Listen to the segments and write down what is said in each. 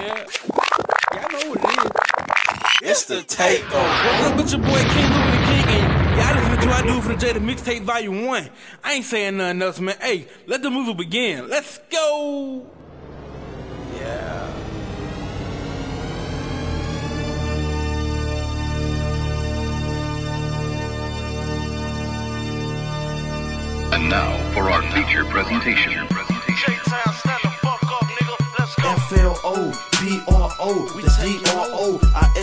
Yeah. Y'all know what it is. It's the takeover. What's up with your boy King Louis the King? And y'all listen to I Do for the J, the mixtape volume 1. I ain't saying nothing else, man. Hey, let the movie begin. Let's go. Yeah. And now for our feature presentation. FLO, BRO, the DRO,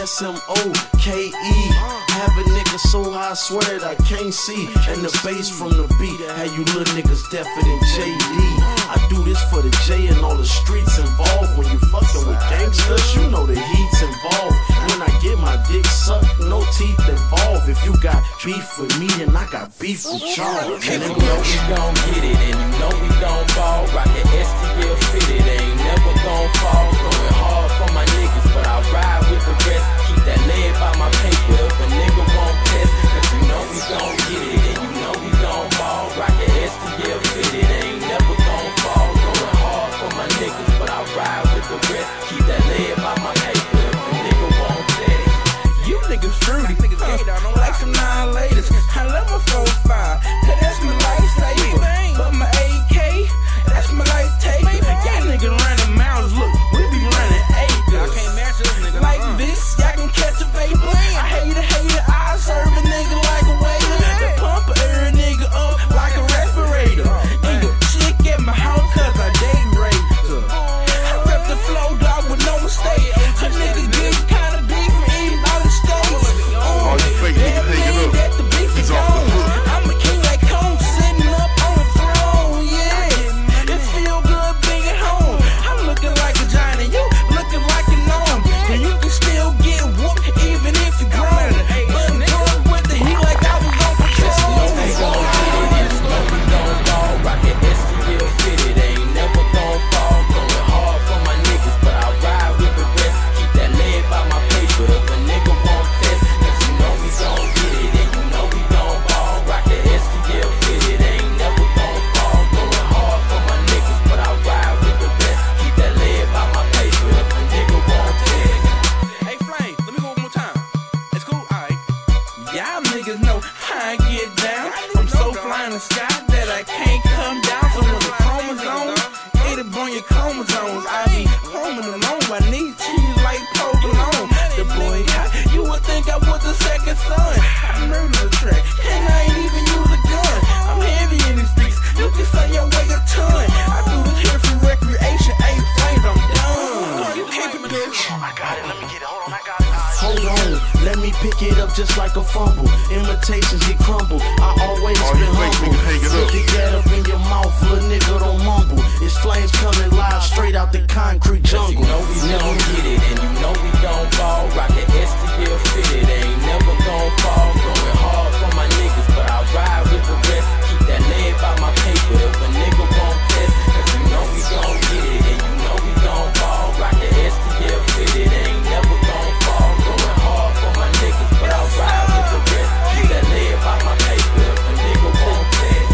ISMO, KE. Have a nigga so high, I swear that I can't see. And the bass from the beat, had you little niggas deafer than JD. I do this for the J and all the streets involved. When you fucking with gangsters, you know the heat's involved. When I get my dick sucked, no teeth involved. If you got beef with me, then I got beef with y'all. And you know we gon' get it, and you know we gon' ball. Rockin' STL fitted, ain't never gon' fall. Going hard for my niggas, but I ride with the rest. Keep that lead by my paper if a nigga won't test. Cause you know we gon' get it, and you know we gon' ball. Rockin' STL fitted, ain't never gon' fall. Going hard for my niggas, but I ride with the rest. Keep that lead by my paper if a nigga won't test. You niggas fruity, like some 9-laters. I love my 4-5, cause that's my lifesaver. But my AK, that's my life taker. Y'all niggas running mouths, look, we be running acres. I can't match this nigga. Like this, y'all can catch a vapor. I hate a hater, I serve a nigga like a waiter. The pump every nigga up like a respirator. And your chick at my house cause I date raped her. I rep the flow dog with no mistake. A nigga get kinda beef from eating all the steaks. All you fake niggas hanging up. That the beef is gone. I'm a king like Kong sitting up on the throne. Yeah, it feel good being home. I'm looking like a giant and you looking like a gnome. And you can still get whooped even if you're grown. But drunk with the heat like I was on patrol. Just know we gon' get it, and just know we gon' ball. Rockin' STL fitted, ain't never gon' fall. Going hard for my niggas, but I ride with the rest. Keep that lead by my paper if a nigga won't test. Cause you know we gon' get it, and you know we gon' ball. Rockin' STL fitted, ain't never gon' fall. Going hard for my niggas, but I ride with the rest. Keep that lead by my paper if a nigga won't test. Hey Flame, let me go one more time. It's cool, alright. Y'all niggas know how I get down. I'm so fly in the sky that I can't come down. So when the chromosome, it'll burn your chromosomes. I be homing alone, I need cheese like provolone. The boy hot, you would think I was the second son. I murdered the track, and I ain't even use a gun. I'm heavy in these streets, you can say I weigh a ton. I do this here for recreation, ain't Flames, I'm done. You can't be I got it, let me get it, hold on, I got it. Hold on, let me pick it up just like a fumble. Imitations get crumble. I always All been you fake humble. niggas hanging up. Stick that up in your mouth, little nigga don't mumble. It's Flames coming live straight out the concrete jungle. You know we gon' get it, and you know we gon' ball. Rockin' STL fitted, ain't never gon' fall. Going hard for my niggas, but I ride with the rest. Keep that lead by my paper if a nigga won't test. Cause you know we gon' get it, and you know we gon' ball. Rockin' STL fitted, ain't never gon' fall. Going hard for my niggas, but I ride with the rest. Keep that lead by my paper if a nigga won't test.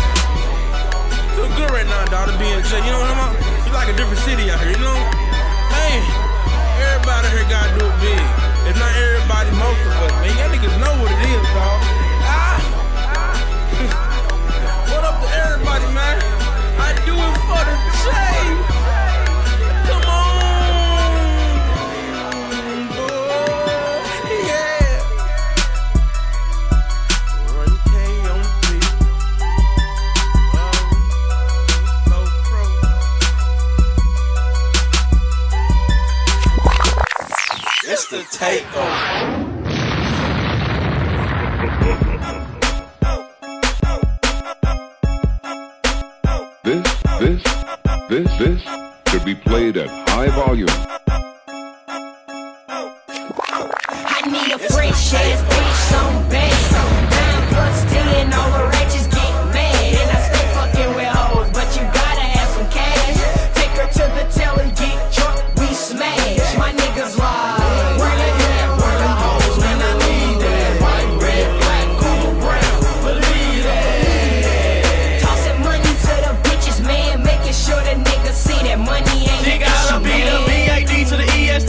Feel good right now, dog, to be in jail. You know what I'm on? It's like a different city out here, you know? Hey, everybody here gotta do it big. If not everybody, most of us. Man, y'all niggas know what it is, dog. Ah! What up to everybody, man? I do it for the J. Come on, boy. Yeah. Run K on the beat. So pro. It's the takeover. This should be played at high volume. I need a fresh ass bitch, some bass. 9+10, all the ratchets get mad. And I stay fucking with hoes, but you gotta have some cash. Take her to the telly, get drunk, we smash. My niggas lie. Where they at? Where the hoes? Man, I need that. White, red, black, cool, brown. Believe that. Tossing money to the bitches, man. Making sure the niggas see that money ain't an issue, man. B to the ES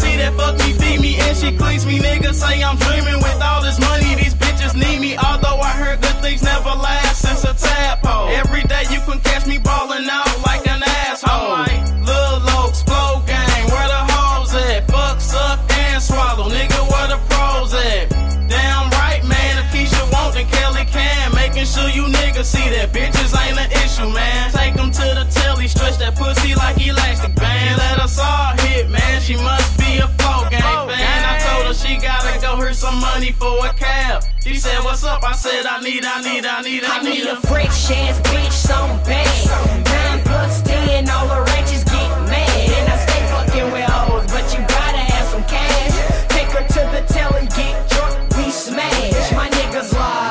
you, man. Take him to the telly, stretch that pussy like elastic band. Let us all hit, man. She must be a flow gang fan. I told her she gotta go her some money for a cab. She said, what's up? I said, I need a fresh ass bitch, some bad. 9 plus 10, all the ratchets get mad. And I stay fucking with hoes, but you gotta have some cash. Take her to the telly, get drunk, we smash. My niggas lie.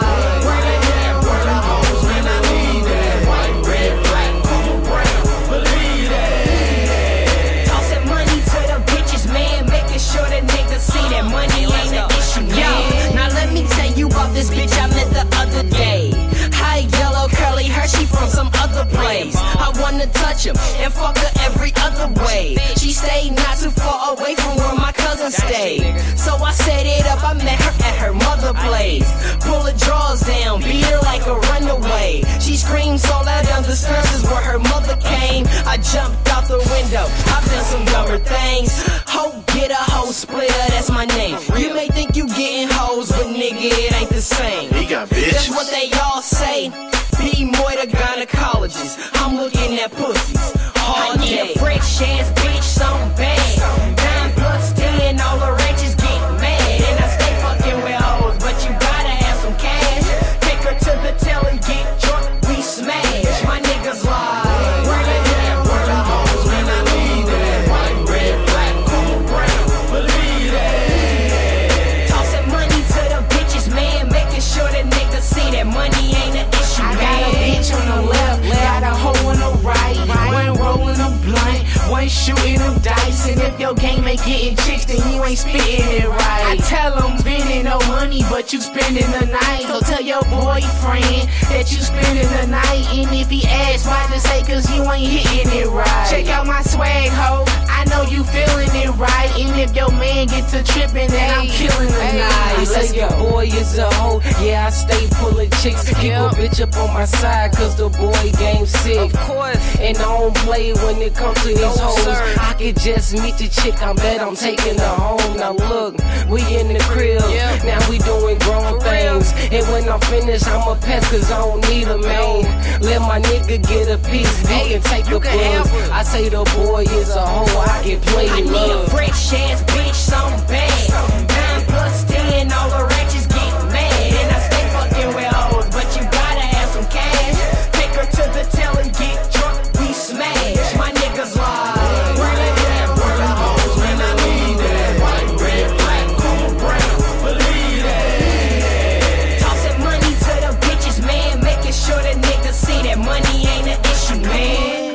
Sure that niggas see that money ain't an issue. Yo, now let me tell you about this bitch I met the other day. High yellow curly hair, she from some other place. I wanna touch him and fuck her every other way. She stayed not too far away from where my cousin stayed. So I set it up, I met her at her mother place. Pull her drawers down, beat her like a runaway. She screamed so loud down the stairs is where her mother came. I jumped out the window, I've done some dumber things. Hope get a hoe splitter, that's my name. You may think you getting hoes, but nigga, it ain't the same. He got bitches. That's what they all say. Be more the gynecologist. I'm looking at pussies all day. I need a fresh ass bitch, some bad. 9 plus 10, all the ratchets get mad. And I stay fucking with hoes, but you gotta have some cash. Take her to the telly, get drunk, we smash. My niggas lie. Sure that niggas see that money ain't an issue. I got a bitch on the left, got a hoe on the right. One rolling a blunt, one shooting them dice. And if your game ain't getting chicks, then you ain't spitting it right. I tell them spending no money, but you spending the night. So tell your boyfriend that you spending the night. And if he asks, why just say cause you ain't hitting it right. Check out my swag, ho, I know you feeling it right. And if your man gets to tripping, then I'm killing the night. I say your boy is a hoe. Yeah, I stay pulling chicks. Keep a bitch up on my side, cause the boy game sick. Of course. And I don't play when it comes to these hoes. Sir. I could just meet the chick, I bet I'm taking her home. Now look, we in the crib, now we doing grown things. And when I'm finished, I'm a pest cause I don't need a man. Let my nigga get a piece, you can take a buzz. I say the boy is a hoe, I get plenty I need love. a fresh ass bitch, some bad. 9 plus 10, all the ratchets get mad. And I stay fucking with hoes, but you gotta have some cash. Take her to the telly, get drunk, we smash. My niggas lie. Tossing money to the bitches, man, making sure that niggas see that money ain't an issue, man.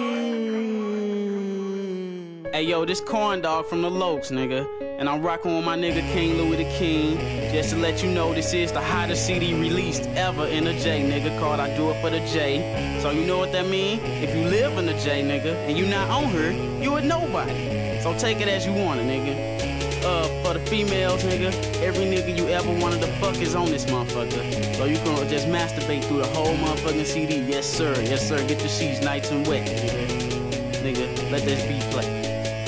Hey yo, this corn dog from the Lokes, nigga. And I'm rocking with my nigga King Louis the King. Just to let you know, this is the hottest CD released ever in a J, nigga, called I Do It For The J. So you know what that mean? If you live in the J, nigga, and you not on her, you a nobody. So take it as you want it, nigga. For the females, nigga, every nigga you ever wanted to fuck is on this motherfucker. So you can just masturbate through the whole motherfucking CD. Yes, sir. Yes, sir. Get your sheets nice and wet, nigga. Nigga, let this beat play.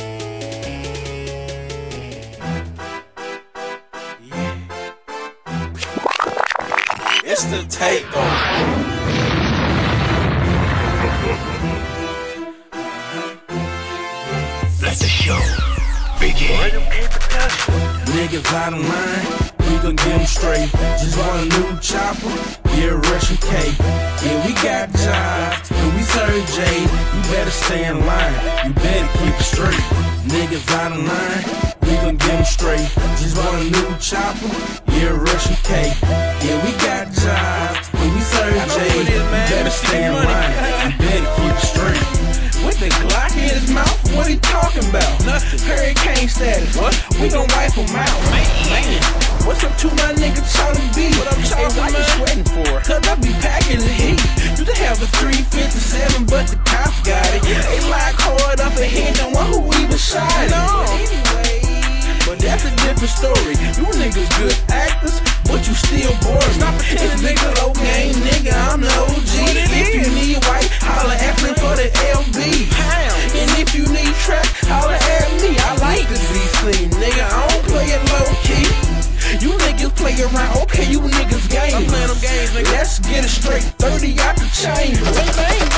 It's the takeover. Let the show begin. Niggas out of line, we gon' get them straight. Just want a new chopper, yeah, Russian cake. Yeah, we got jobs, and we serve J. You better stay in line, you better keep it straight. Niggas out of line, we gon' get them straight. Just want a new chopper, yeah, Russian cake. Yeah, we got jobs, and we serve J. You better stay in line, you better keep it straight. With the Glock in his mouth, what he talking about? Nothing. Hurricane status, what? We gon' wipe him out. Man. What's up to my nigga Charlie B? What up, Charlie? Hey, why you sweating for? Cause I be packing the heat. Used to have a 357, but the cops got it. They lock hard up ahead, no one who even shot it. No. But that's a different story. You niggas good actors, but you still boring. Stop pretending nigga low game, nigga, I'm the OG. If you need white, holla at me for the LB. And if you need trap, holla at me. I like this BC, nigga, I don't play it low key. You niggas play around, okay, you niggas game. I'm playing them games, nigga. Let's get it straight, 30 out the chain.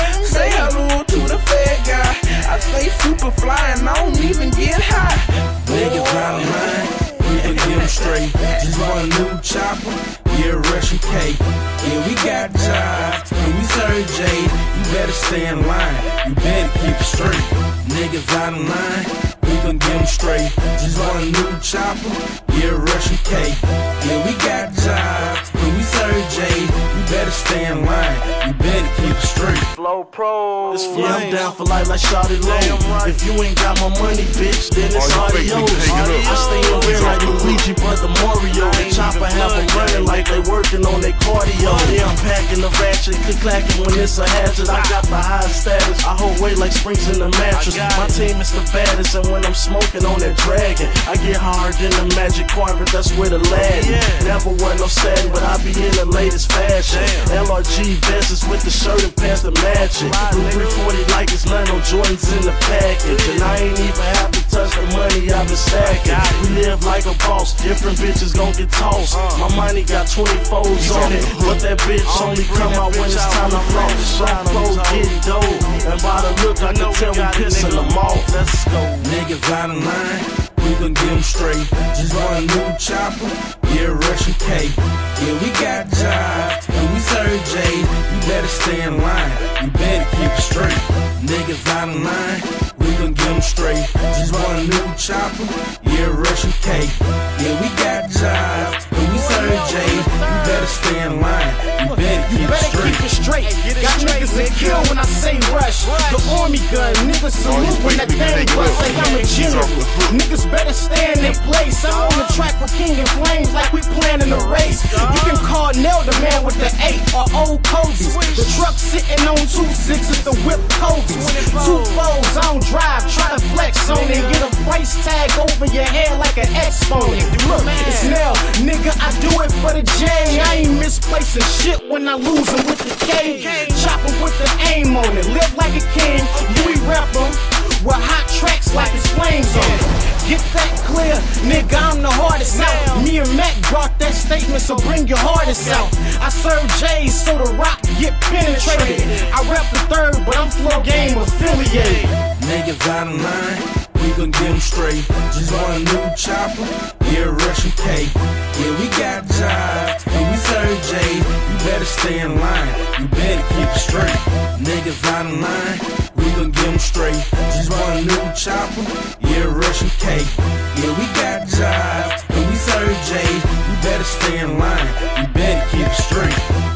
stay in line. You better keep it straight. Niggas out of line, we gon' get them straight. Just want a new chopper, yeah, Russian K. Yeah, we got jobs, and we serve J's. You better stay in line, you better keep it straight. Flow Pro. Yeah, I'm down for life like Shawty Low. If you ain't got my money, bitch, then it's adios. I stay in red like Luigi, but the Mario. The chopper have them running like they working on their cardio. Yeah, I'm packing the ratchet, click-clacking when it's a hazard. I got the highest status, I hold weight like springs in the mattress. My team is the baddest, and when I'm smoking on that dragon, I get hard in the magic carpet, that's where the lad. Never wear no satin, but I be in the latest fashion. LRG vests with the shirt and pants to match it. The 340 like it's none, no Jordans in the package. And I ain't even have to touch the money I've been stacking. We live like a boss, different bitches gon' get tossed. My money got 24s on it, but that bitch only come out when it's time to floss. Some clothes get dope, and by the look I can tell we pissing them off. Let's go. Niggas out of line, we gon' get them straight. Just want a new chopper, yeah, Russian K. Yeah, we got jobs, and we serve J's. You better stay in line, you better keep it straight. Niggas out of line, we gon' get them straight. Just want a new chopper, yeah, Russian K. Yeah, we got jobs, and we serve J's. You better stay in line, you better keep it straight. Got niggas that kill when I say rush. The army gun, niggas salute when that thing bust like I'm a general. Niggas better stay in their place. I'm on the track with King and Flames like we planning a race. You can call Nell the man with the 8 or old Kobe's. The truck sitting on 2 6s, the whip Kobe's. 2 4s, I don't drive, try to flex on it. Get a price tag over your head like an exponent. Look, it's Nell, nigga, I do it for the J. I ain't misplacing shit when I lose him with the K. Chopper with the aim on it, live like a king. You rep him with hot tracks like it's flames on it. Get that clear, nigga, I'm the hardest out. Me and Mac brought that statement, so bring your hardest out. I serve J's so the rock get penetrated. I rep the 3rd, but I'm Flow Game affiliated. Niggas out of line, we gon' get them straight. Just want a new chopper, yeah, Russian K. Yeah, we got jobs, and we serve J's. You better stay in line, you better keep it straight. Niggas out of line, we gon' get them straight. Just want a new chopper, yeah, Russian K. Yeah, we got jobs, and we serve J's. You better stay in line, you better keep it straight.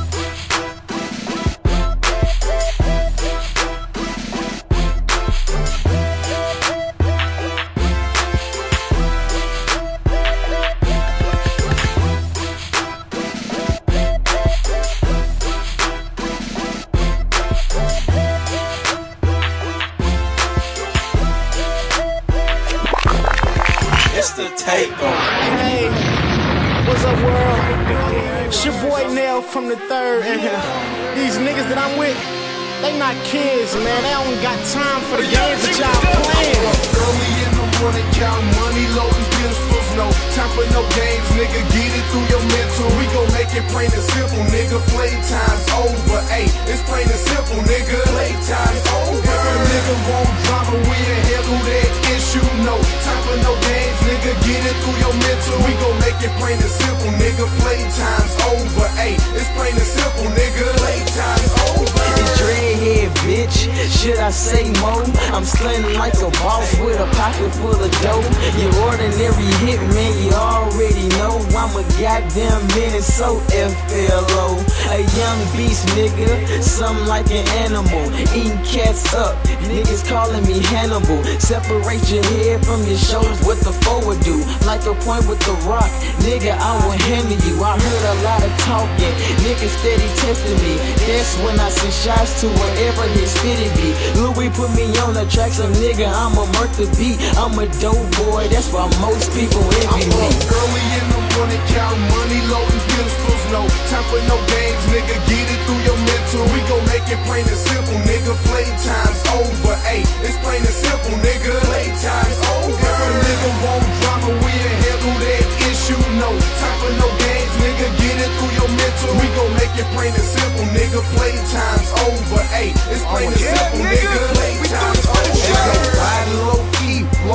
Hey, what's up, world? It's your boy Nell from the 3rd, and these niggas that I'm with, they not kids, man. They don't got time for the games that y'all playing. Early in the morning, count money, loading pistols. No time for no games, nigga. Get it through your mental. We gon' make it plain and simple, nigga. Playtime's over, ayy. It's plain and simple, nigga. Playtime's over. If a nigga won't drama, we in handle that issue. No time for no games, nigga. Get it through your mental. We gon' make it plain and simple, nigga. Playtime's over, ayy. It's plain and simple, nigga. Playtime's over. It's Dreadhead, bitch. Should I say more? I'm stunning like a boss with a pocket full of dough. Your ordinary hitman, you already know I'm a goddamn Minnesota FLO. A young beast, nigga, something like an animal. Eating cats up, niggas calling me Hannibal. Separate your head from your shoulders, what the forward do? Like a point with the rock, nigga, I will handle you. I heard a lot of talking, niggas steady testing me. That's when I send shots to wherever his fitted be. Louis put me on the track, so nigga, I'ma murk the beat. I'm a dope boy, that's why most people envy me. Early in the morning, count money, loading pistols. No time for no games, nigga. Get it through your mental. We gon' make it plain and simple, nigga. Playtime's over, ayy. It's plain and simple, nigga. Playtime's over. If a nigga won't drama, we in handle that issue. No time for no games, nigga. Get it through your mental. We gon' make it plain and simple, nigga. Playtime's over, ayy. It's plain and simple, nigga. Playtime's over. Riding low key,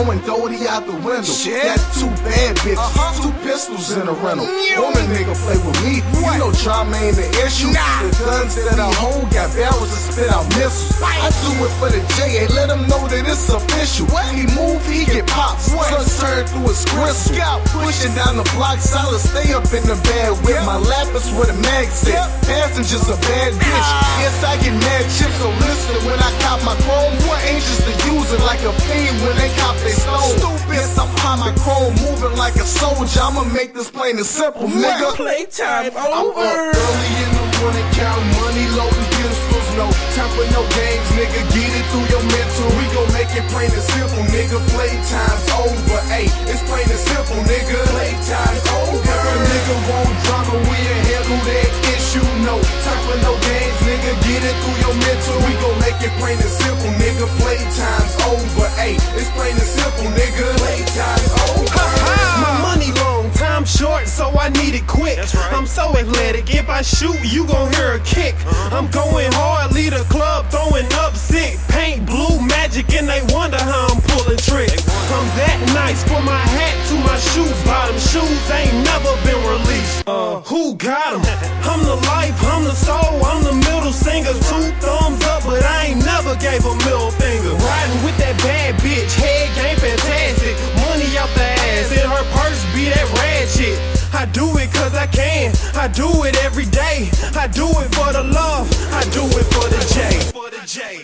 throwing Doty out the window. Got 2 bad bitches, 2 pistols in a rental. Want a nigga play with me, you know drama ain't the issue. The guns that I hold got barrels that spit out missiles. I do it for the J, let them know that it's official. He move, he get pops, slugs turn through his gristle. Pushing down the block, solid, stay up in the bed with my lapis with a mag set. Passenger's a bad bitch, yes I get mad chips. So listen, when I cop my chrome, ain't just to use it like a fiend when they cop they stone. Yes, I'm high my chrome, moving like a soldier. I'ma make this plain and simple, nigga. Playtime I'm over. up early in the morning, count money, loading pistols. No time for no games, nigga. Get it through your mental. We gon' make it plain and simple, nigga. Playtime's over, ayy. It's plain and simple, nigga. Playtime's over. If a nigga won't drama, we'll handle that issue. No time for no games, nigga. Get it through your mental. We gon' make it plain and simple, nigga. Playtime's over, ayy. It's plain and simple, nigga. Playtime's over. My money long, time short, so I need it quick. I'm so athletic, if I shoot, you gon' hear a kick. I'm going hard, lead a club, throwing up sick. Paint blue magic and they wonder how I'm pulling tricks. I'm that nice, from my hat to my shoes. Bottom shoes ain't never been released. Who got 'em? I'm the life, I'm the soul, I'm the middle singer. 2 thumbs up, but I ain't never gave a middle finger. Riding with that bad bitch, head game fantastic. Money out the ass, in her purse be that ratchet. I do it cause I can, I do it every day. I do it for the love, I do it for the J.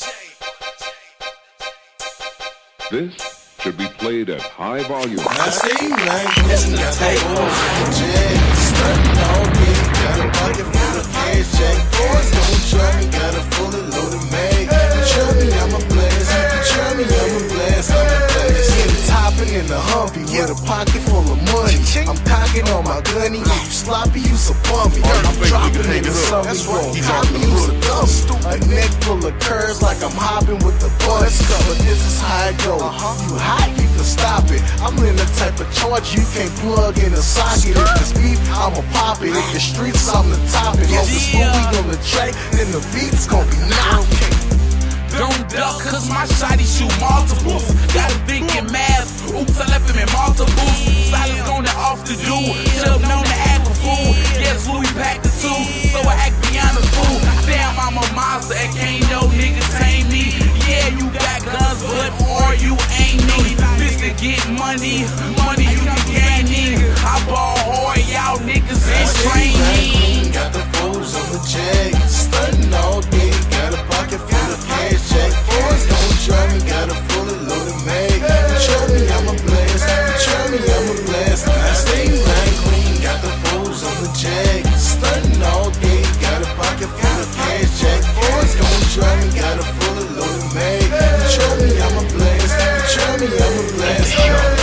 This should be played at high volume. I see like this, got that old J. Starting all day, got a pocket full of cash. Jack boys don't try me, got a fully loaded mag. You try me, I'm a blast. You try me, I'm a blast. I'm a blast. Topping in the Humvee with a pocket full of money. I'm cocking on my gunny. If you sloppy, you some bummy. I'm dropping in the sun. That's right. Copy, you some dumb. A neck full of curves like I'm hopping with the bus. But this is how it go. You hot, you can stop it. I'm in the type of charge you can't plug in a socket. If it's beef, I'ma pop it. If the streets, I'm the top it. If it's movie on the track, then the beat's gon' be knocking. Don't duck, cause my shotty shoot multiples. Gotta think in math. Oops, I left him in multiples. Silence on and off the do. Should've known to act a fool. Guess Louis packed the 2, so I act beyond the fool. Damn, I'm a monster and can't no nigga tame me. Yeah, you got guns, but or you ain't me. This to get money, money you can gain me. I ball hard, y'all niggas ain't train me. Got the foes on the J. Stunting all day, got a pocket full of cash. Jack boys don't try me, got a fully loaded mag. You try me, I'm a blast. You try me, I'm a blast. I stay line clean, got the foes on the Jag. Stunting all day, got a pocket full of cash. Jack boys don't try me, got a fully loaded mag. You try me, I'm a blast. You try me, I'm a blast.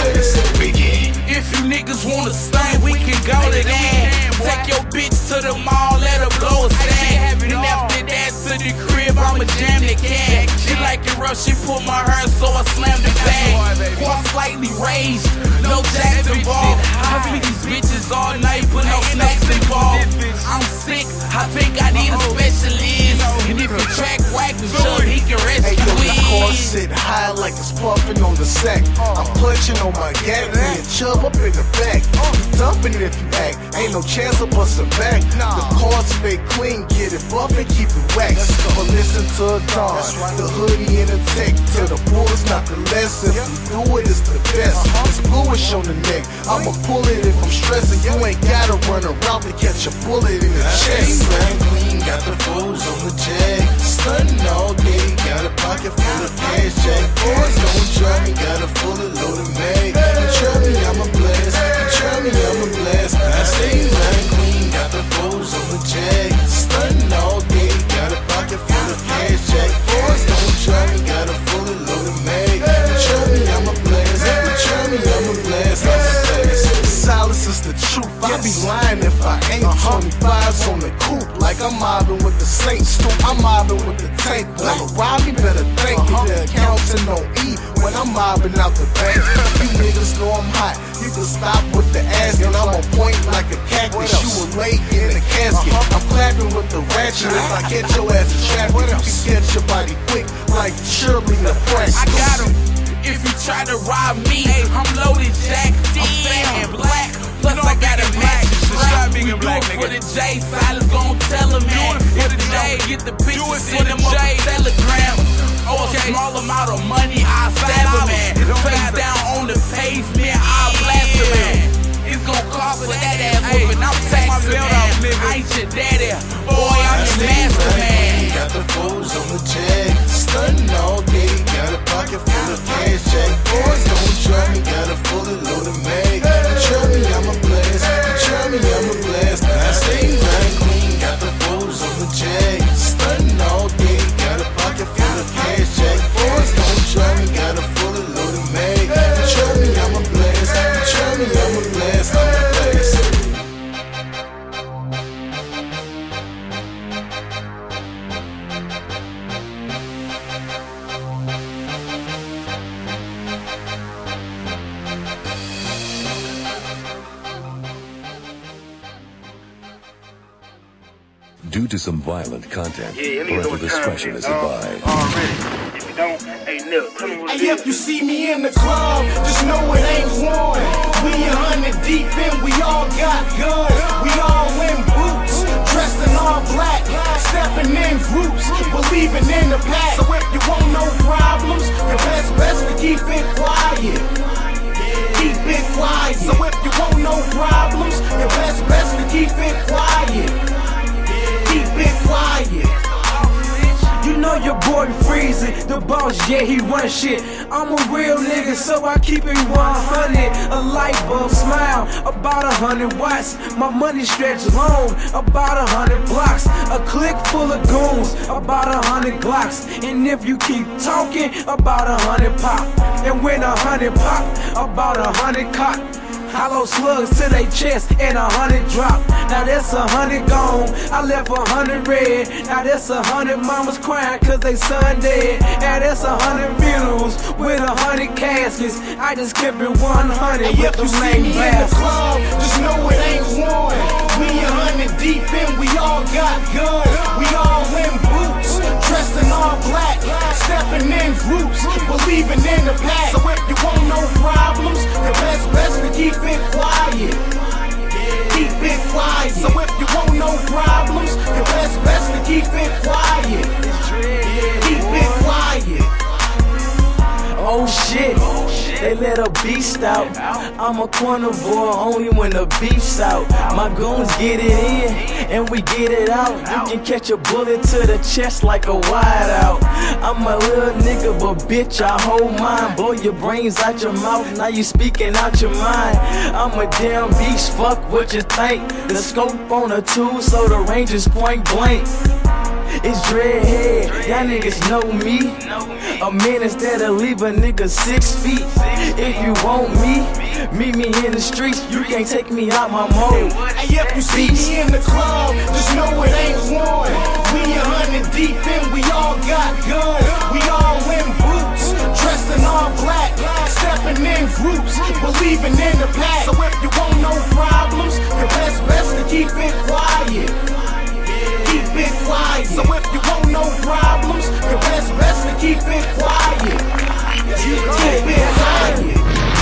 If you niggas wanna stunt, we can go to that. Take your bitch to the mall, let her blow a stack. And after that to the crib, I'ma jam the cat. She like it rough, she pull my hair, so I slam the back. Quite slightly raised, no jacks involved. I feed these bitches all night, put no snacks involved. I'm sick, I think I need a specialist. And if your track whack the jug, he can rescue it. The car sit high like it's puffing on the sack. I'm clutching on my gap, me and Chubb up in the back. Dumping it if you act, ain't no chance of busting back. The car stay clean, get it buff and keep it waxed. But listen to a dawn, the hoodie and the tech. To the bullets, not the lesson. If you do it, it's the best. It's bluish on the neck, I'ma pull it if I'm stressing. You ain't gotta run around to catch a bullet in the chest. Clean, got the foes on the Jag. Stunting all day, got a pocket full of cash. Jack boys don't try me, got a fully loaded mag. You try me, I'm a blast. You try me, I'm a blast. I stay line clean, got the foes on the Jag. Stunting all day, got a pocket full of cash. Jack boys don't try me, got a fully loaded mag. You try me, I'm a blast. You try me, I'm a blast. I'm a blast. Silence is the truth. I be lying if I ain't. 25s on the coupe, like I'm mobbing with the Saints. I'm mobbing with the tank. Wanna rob me, better thank me. The accountant don't eat when I'm mobbing out the bank. You niggas know I'm hot. You can stop with the ass, and I'm on point like a cactus. You were late in the casket. I'm clapping with the ratchet. If I catch your ass in traffic, you can catch your body quick like Shirley the press. I got him. if you try to rob me. I'm loaded Jack, I'm fat and black. Plus I got a match. We do it for the J, Silas gon' tell him, man. If the J get the picture, send him up a telegram. Oh, a small amount of money, I'll stab a man. Face down on the pavement, I'll blast a man. It's gon' cost for that ass whooping. I'm taxing, man. I ain't your daddy, boy, I'm your master, man. Got the foes on the jag, stunting all day. Got a pocket full of cash, Jack. Boys don't try me, got a fully loaded mag. Try me, I'm a blast. Try me, I'm a blast. I stay right clean, got the foes on the jag, stunting all day. Got a pocket full of cash, Jack. Boys don't try me, got a fully loaded mag. Try me, I'm a blast. Try me, I'm a blast. I'm a blast. Due to some violent content, parental discretion is advised. If you don't, hey, Nip, tell me what it is. Hey, if you see me in the club, just know it ain't one. We 100 deep and we all got guns. We all in boots, dressed in all black, stepping in groups, believing in the pack. So if you want no problems, your best to keep it quiet. Keep it quiet. So if you want no problems, your best to keep it quiet. Keep it quiet. You know your boy Freezy, the boss, yeah, he run shit. I'm a real nigga, so I keep it 100. A light bulb smile, about 100 watts. My money stretch long, about 100 blocks. A clique full of goons, about 100 Glocks. And if you keep talking, about 100 pop. And when 100 pop, about 100 cock. Hollow slugs to their chest and 100 drop. Now that's 100 gone, I left 100 red. Now that's 100 mamas crying cause they son dead. Now that's 100 funerals with 100 caskets. I just kept it 100 with the main bastards. Just know it ain't one. We 100 deep and we all got guns. We all in boots, dressed in all black, stepping in groups, believing in the pack. So if you want no problems, your best to keep it quiet. Keep it quiet. So if you want no problems, your best to keep it quiet. Keep it quiet. Oh shit, they let a beast out. I'm a corner boy only when the beef's out. My goons get it in and we get it out. You can catch a bullet to the chest like a wide out. I'm a little nigga, but bitch, I hold mine. Blow your brains out your mouth, now you speaking out your mind. I'm a damn beast, fuck what you think. The scope on a 2, so the range is point blank. It's Dreadhead, y'all niggas know me. A menace that'll leave a nigga 6 feet. If you want me, meet me in the streets. You can't take me out my mode. Hey, if you see me in the club, just know it ain't one. We 100 deep and we all got guns. We all in boots, dressed in all black, stepping in groups, believing in the pack. So if you want no problems, your best to keep it quiet. Keep it quiet. So if you want no problems, your best to keep it quiet. Keep it quiet.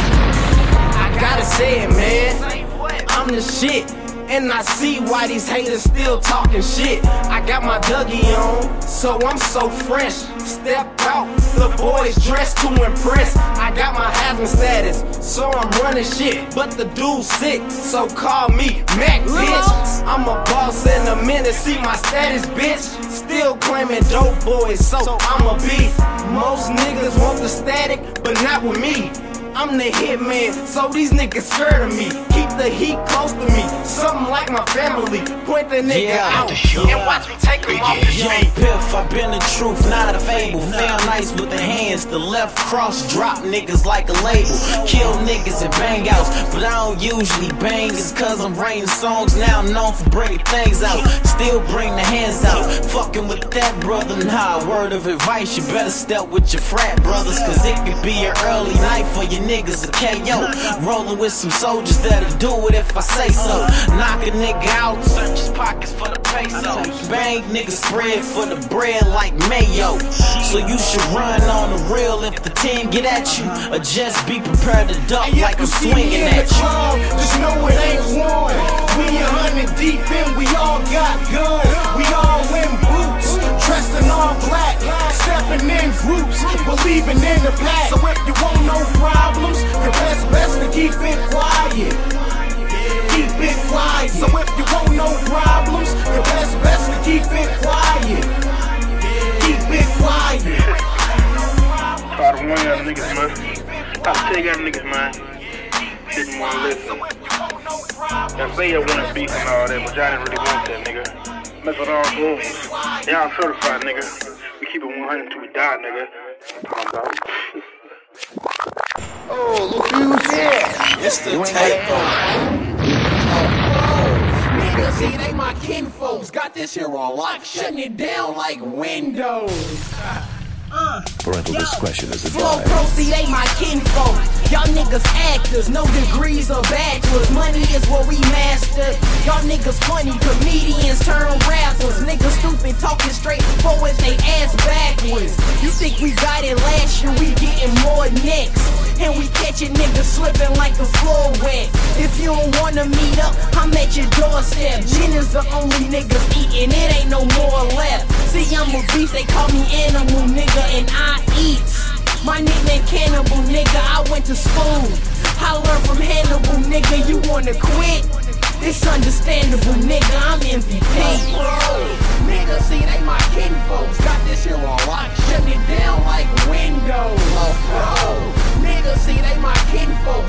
I gotta say it, man. I'm the shit. And I see why these haters still talking shit. I got my Dougie on, so I'm so fresh. Step out, the boys dressed to impress. I got my having status, so I'm running shit. But the dude's sick, so call me Mac, bitch. I'm a boss in a minute, see my status, bitch. Still claiming dope boys, so I'm a beast. Most niggas want the static, but not with me. I'm the hitman, so these niggas scared of me. Keep the heat close to me, something like my family. Point the nigga out and watch me take him off the street. Young Piff, I've been the truth, not a fable. Fail nice with the hands, the left cross drop niggas like a label. Kill niggas niggas at bang outs, but I don't usually bang. It's cause I'm writing songs now, I'm known for bringing things out. Still bring the hands out, fucking with that brother. Nah, word of advice, you better step with your frat brothers, cause it could be an early night for your niggas to KO. Rolling with some soldiers that'll do it if I say so. Knock a nigga out, search his pockets for the pesos. Bang, niggas spread for the bread like mayo. So you should run on the real if the team get at you, or just be prepared to duck like I'm swinging at you. Just know it ain't one. We 100 deep and we all got guns. We all in boots, dressed in all black, stepping in groups, believing in the pack. So if you want no problems, the best to keep it quiet. Keep it quiet. So if you want no problems, the best to keep it quiet. Keep it quiet. Try to warn y'all niggas, man. Try to tell y'all niggas, man. Didn't want to listen. Y'all say y'all want to beef and all that, but y'all didn't really want that, nigga. Mess with all rules. Y'all certified, nigga. We keep it 100 until we die, nigga. Oh, look who's here. It's the takeover. Niggas, see, they my kinfolks. Got this here on lock, shutting it down like Windows. Parental discretion is Flow advised. Pro, see they my kinfolk. Y'all niggas actors, no degrees or bachelors. Money is what we master. Y'all niggas funny, comedians turn rappers. Niggas stupid, talking straight forward, they ass backwards. You think we got it last year, we getting more next. And we catching niggas slipping like the floor wet. If you don't wanna meet up, I'm at your doorstep. Gin is the only niggas eating, it ain't no more left. See, I'm a beast, they call me animal, nigga, and I eat. My nickname Cannibal, nigga, I went to school. I learned from Hannibal, nigga, you wanna quit? It's understandable, nigga, I'm MVP. Nigga, see, they my kinfolks. Got this here on lock, shutting it down like Windows. Nigga, see, they my kinfolks.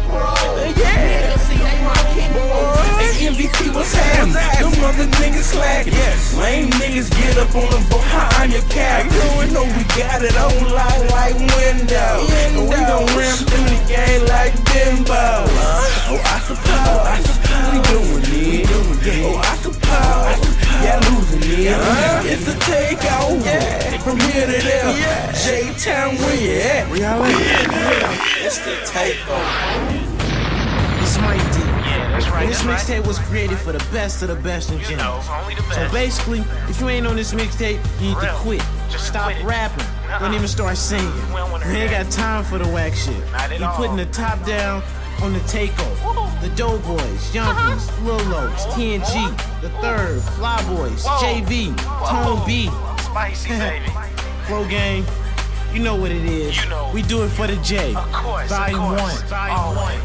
Nigga, see, they my kinfolks. Hey, MVP, what's happening? Them other niggas slacking. Lame niggas get up on the boat behind your cap. You know we got it on lock like Windows. We gon' ram through the game like Bimbo. Oh, I suppose we doing it. Oh, I suppose y'all losing it. It's a takeover from here to there. J-Town, where you at? Where y'all at? It's the takeover. It's Mike D. Yeah, that's right. This mixtape was created for the best of the best in general. So basically, if you ain't on this mixtape, you need to quit. Stop rapping. Don't even start singing. We ain't got time for the whack shit. We putting the top down on the takeover. The Doughboys, Youngsters, Lil Los, TNG, The Third, Fly Boys, JV, Tone B. Spicy, baby. Flow Gang, you know what it is. We do it for the J. Of course, Volume 1. Always.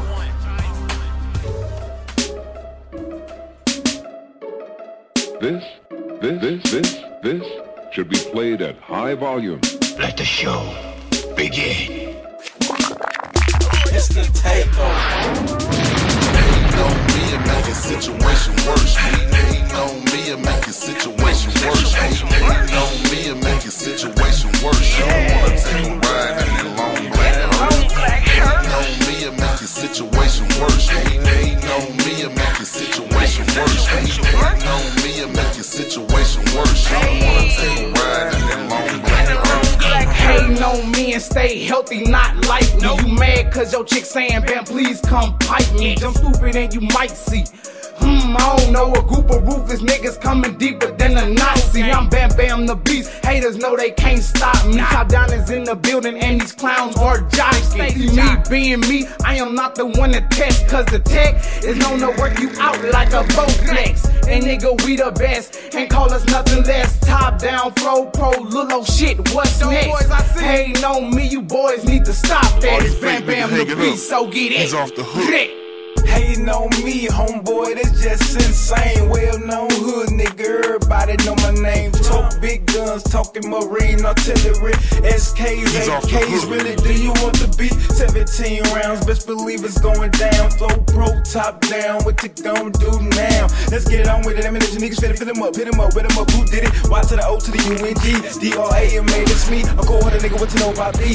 This should be played at high volume. Let the show begin. It's the takeover. Hating on me and making situation worse. Hating on me and making situation worse. Hating on me and making situation worse. You don't wanna take a ride in that long black hearse. Hating on me and making situation worse. Hating on me and making situation worse. Hating on me and making situation worse. You don't wanna take a ride in that long black hearse. Hating on me and stay healthy, not like me. You mad cause your chick saying, "Bam, please come pipe me." I'm stupid and you might see. I don't know, a group of ruthless niggas coming deeper than a Nazi. I'm Bam Bam the Beast, haters know they can't stop me. Top Down is in the building and these clowns are jocking. See me being me, I am not the one to test, cause the tech is known to work you out like a Bowflex. And nigga, we the best, and call us nothing less. Top Down, Flow Pro, little shit, what's next? Hating on me, you boys need to stop that. It's Bam Bam the Beast, so get it. He's off the hook. hating on me, homeboy, that's just insane. Well-known hood nigga, everybody know my name. Talk big guns, talking marine artillery, SKs, AKs. Really, do you want to be 17 rounds? Best believe it's going down. Flow pro, top down. What you gon' do now? Let's get on with it. I mean, if you niggas fit him up, hit him up, with him up. Who did it? Y to the O to the UNG, DRAMA, that's me. A cold hearted nigga, what you know about me?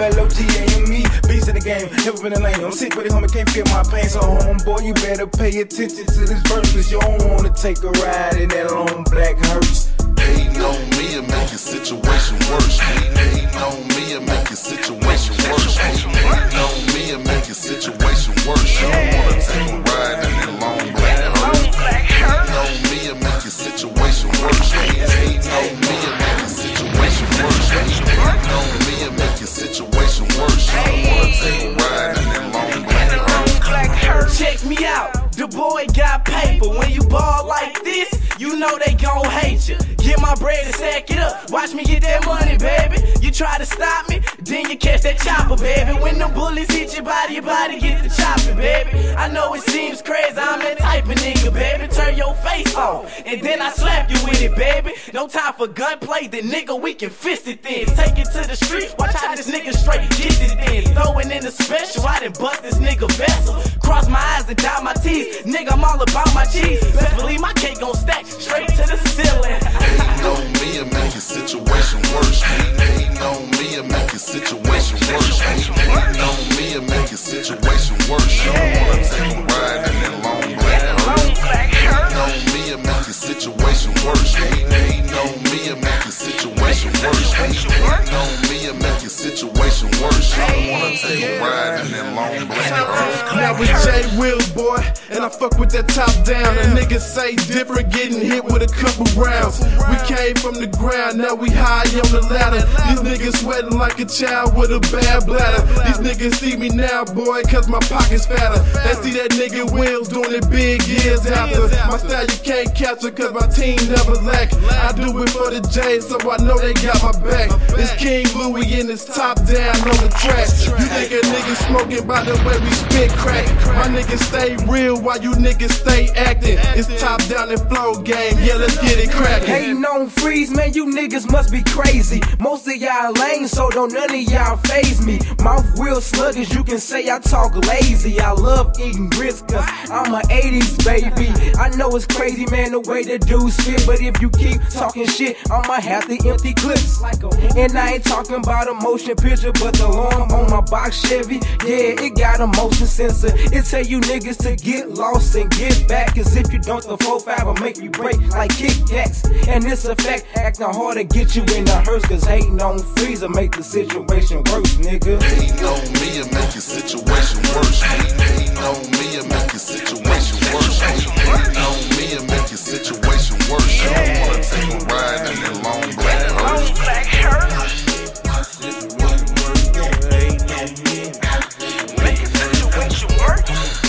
FLOGAME, beast in the game, never been a lane. I'm sick, but homie can't feel my pain. So homeboy, you better pay attention to this verse, cause you don't wanna take a ride in that long black hearse. Hating on me and make your situation worse. Hating on me and make your situation worse. Hating on me and make your situation worse. You don't wanna take a ride in that long black hearse. Hating on me and make your situation worse. Hating on me and make your situation worse. Hating on me and make your situation worse. You don't wanna take a ride in that long black hearse. Check me out, the boy got paper. When you ball like this, you know they gon' hate you. Get my bread and stack it up. Watch me get that money, baby. You try to stop me, then you catch that chopper, baby. When the bullets hit your body get the chopper, baby. I know it seems crazy, I'm that type of nigga, baby. Turn your face off, and then I slap you with it, baby. No time for gunplay, then nigga, we can fist it then. Take it to the streets, watch how this nigga straight get it then. Throwing in the special, I done bust this nigga vessel. Cross my eyes and dot my teeth, nigga, I'm all about my cheese. Best believe my cake gon' stack straight to the ceiling. Hating on me and make your situation worse. Hating on me and make your situation worse. Hating on me and make your situation worse. You don't wanna take a ride in that long black hearse. Hating on me and make your situation worse. Hating on me and make your situation worse. Hating on me and make your situation worse. You don't wanna take a ride in that long black hearse. Now with J. Will, boy, and I fuck with that top down. The niggas say different, getting hit with a couple rounds. We came from the ground, now we high on the ladder. These niggas sweating like a child with a bad bladder. These niggas see me now, boy, cause my pocket's fatter. They see that nigga Wills doing it big years after. My style you can't capture cause my team never lack. I do it for the J's, so I know they got my back. It's King Louis and his top down on the track. You think a nigga smoking by the way we spit crack. My niggas stay real while you niggas stay acting. It's top down and flow game, yeah, let's get it crackin'. Hating on Freeze, man, you niggas must be crazy. Most of y'all lame, so don't none of y'all faze me. Mouth real sluggish, you can say I talk lazy. I love eating grits cause I'm a 80s baby. I know it's crazy, man, the way the dudes fit, but if you keep talking shit, I'ma have to empty clips. And I ain't talking about a motion picture, but the alarm on my box Chevy, yeah, it got a motion sensor. It tell you niggas to get lost and get back, cause if you don't, the 4-5 will make you break like Kit Kats. And it's a fact, acting hard to get you in the hearse, cause hating on Freezer make the situation worse, nigga. Hating on me and make your situation worse. Hating on me and make your situation worse. Hating on me and make your situation worse. You don't wanna take a ride in that long black hearse. Make your situation worse.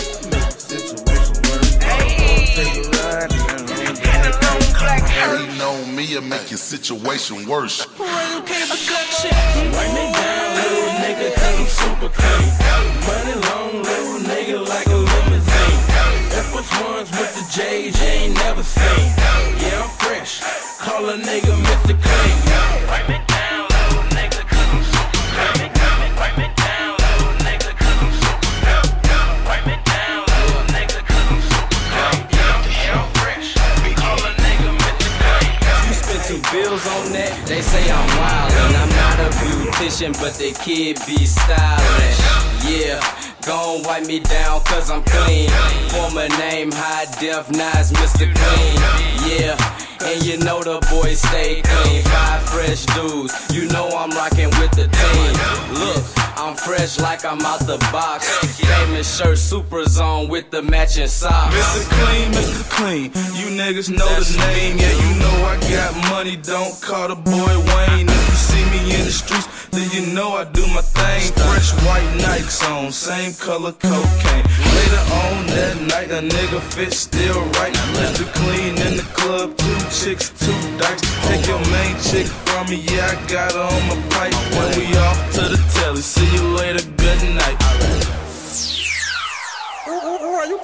Hating on me and make your situation worse. Write me down, little nigga, cause I'm super clean. Money long, little nigga, like a limousine. F1s with the J's you ain't never seen. Yeah, I'm fresh, call a nigga Mr. Clean. Write me down, little nigga, cause I'm super clean. Write me down, little nigga, cause I'm super clean. Write me down, little nigga, cause I'm super clean. Yeah, I'm fresh, call a nigga Mr. Clean. You spent 2 bills on that, they say I'm wild and I'm not a beautician, but the kid be stylish. Yeah, gon' wipe me down cause I'm clean. Former name High Def Nas Mr. Clean. Yeah, and you know the boys stay clean. 5 fresh dudes, you know I'm rockin' with the team. Look, I'm fresh like I'm out the box. Famous shirt, Super Zone with the matching socks. Mr. Clean, you niggas know the name. Yeah, you know I got money, don't call the boy Wayne. If you see me in the streets, then you know I do my thing. Fresh white Nikes on, same color cocaine. Later on that night, a nigga fit still right. Mr. Clean in the club, 2 chicks, 2 dykes. Take your main chick from me, yeah, I got her on my pipe. When we off to the telly, see you later, good night. You can't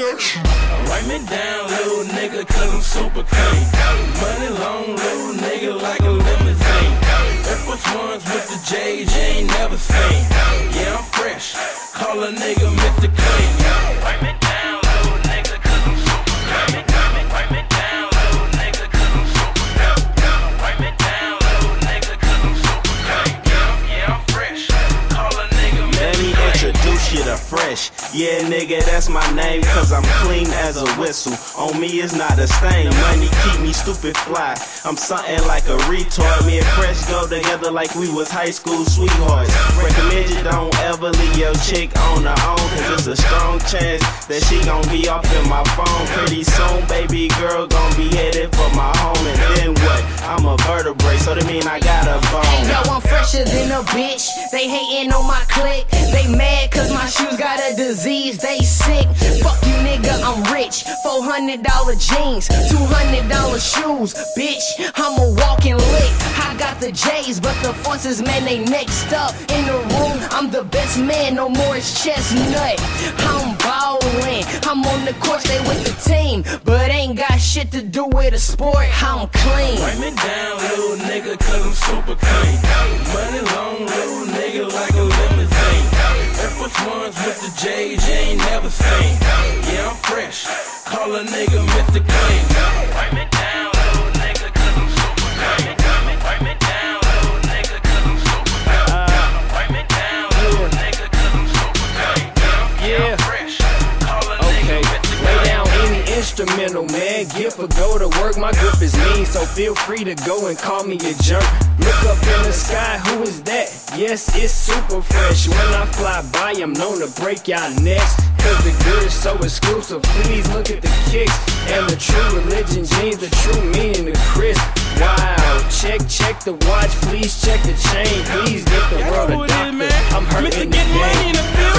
Write me down, little nigga, cause I'm super clean. Money long, little nigga, like a limousine. Air Force Ones with the J's you ain't never seen. Yeah, I'm fresh, call a nigga Mr. Clean. Write me down, little nigga, cause I'm super clean. Write me down, little nigga, cause I'm super clean. Write me down, little nigga, cause I'm super clean. Yeah, I'm fresh, call a nigga Mr. Clean. Let me introduce you to Fresh. Yeah, nigga, that's my name, cause I'm clean as a whistle. On me it's not a stain. Money keep me stupid fly. I'm something like a retard. Me and Fresh go together like we was high school sweethearts. Recommend you don't ever leave your chick on her own, cause it's a strong chance that she gon' be off in my phone. Pretty soon, baby girl gon' be headed for my home. And then what? I'm a vertebrae, so that mean I got a bone. Hey, yo, I'm fresher than a bitch. They hating on my clique. They mad cause my shoes got a disease. They sick. Fuck you, nigga, I'm rich. $400 jeans, $200 shoes. Bitch, I'm a walking lick. I got the J's, but the forces, man, they next up. In the room, I'm the best man, no more it's chestnut. I'm ballin', I'm on the court, stay with the team, but ain't got shit to do with a sport. I'm clean. Write me down, little nigga, cause I'm super clean. Money long, little nigga, like a limousine. Air Force Ones with the J's you ain't never seen. Yeah, I'm fresh, call a nigga Mr. Clean. Write me down, little nigga, cause I'm super clean. Write me down, little nigga, cause I'm super clean. Write me down, little nigga, cause I'm super clean. Yeah, I'm fresh, call a nigga Mr. Clean. Lay down any instrumental, man. Gift or go to work, my grip is mean, so feel free to go and call me a jerk. Look up in the sky, who is that? Yes, it's super fresh. When I fly by, I'm known to break y'all necks, cause the good is so exclusive. Please look at the kicks and the true religion jeans, the true meaning, the crisp. Wow, check the watch, please check the chain. Please get the world a doctor, I'm hurting the game.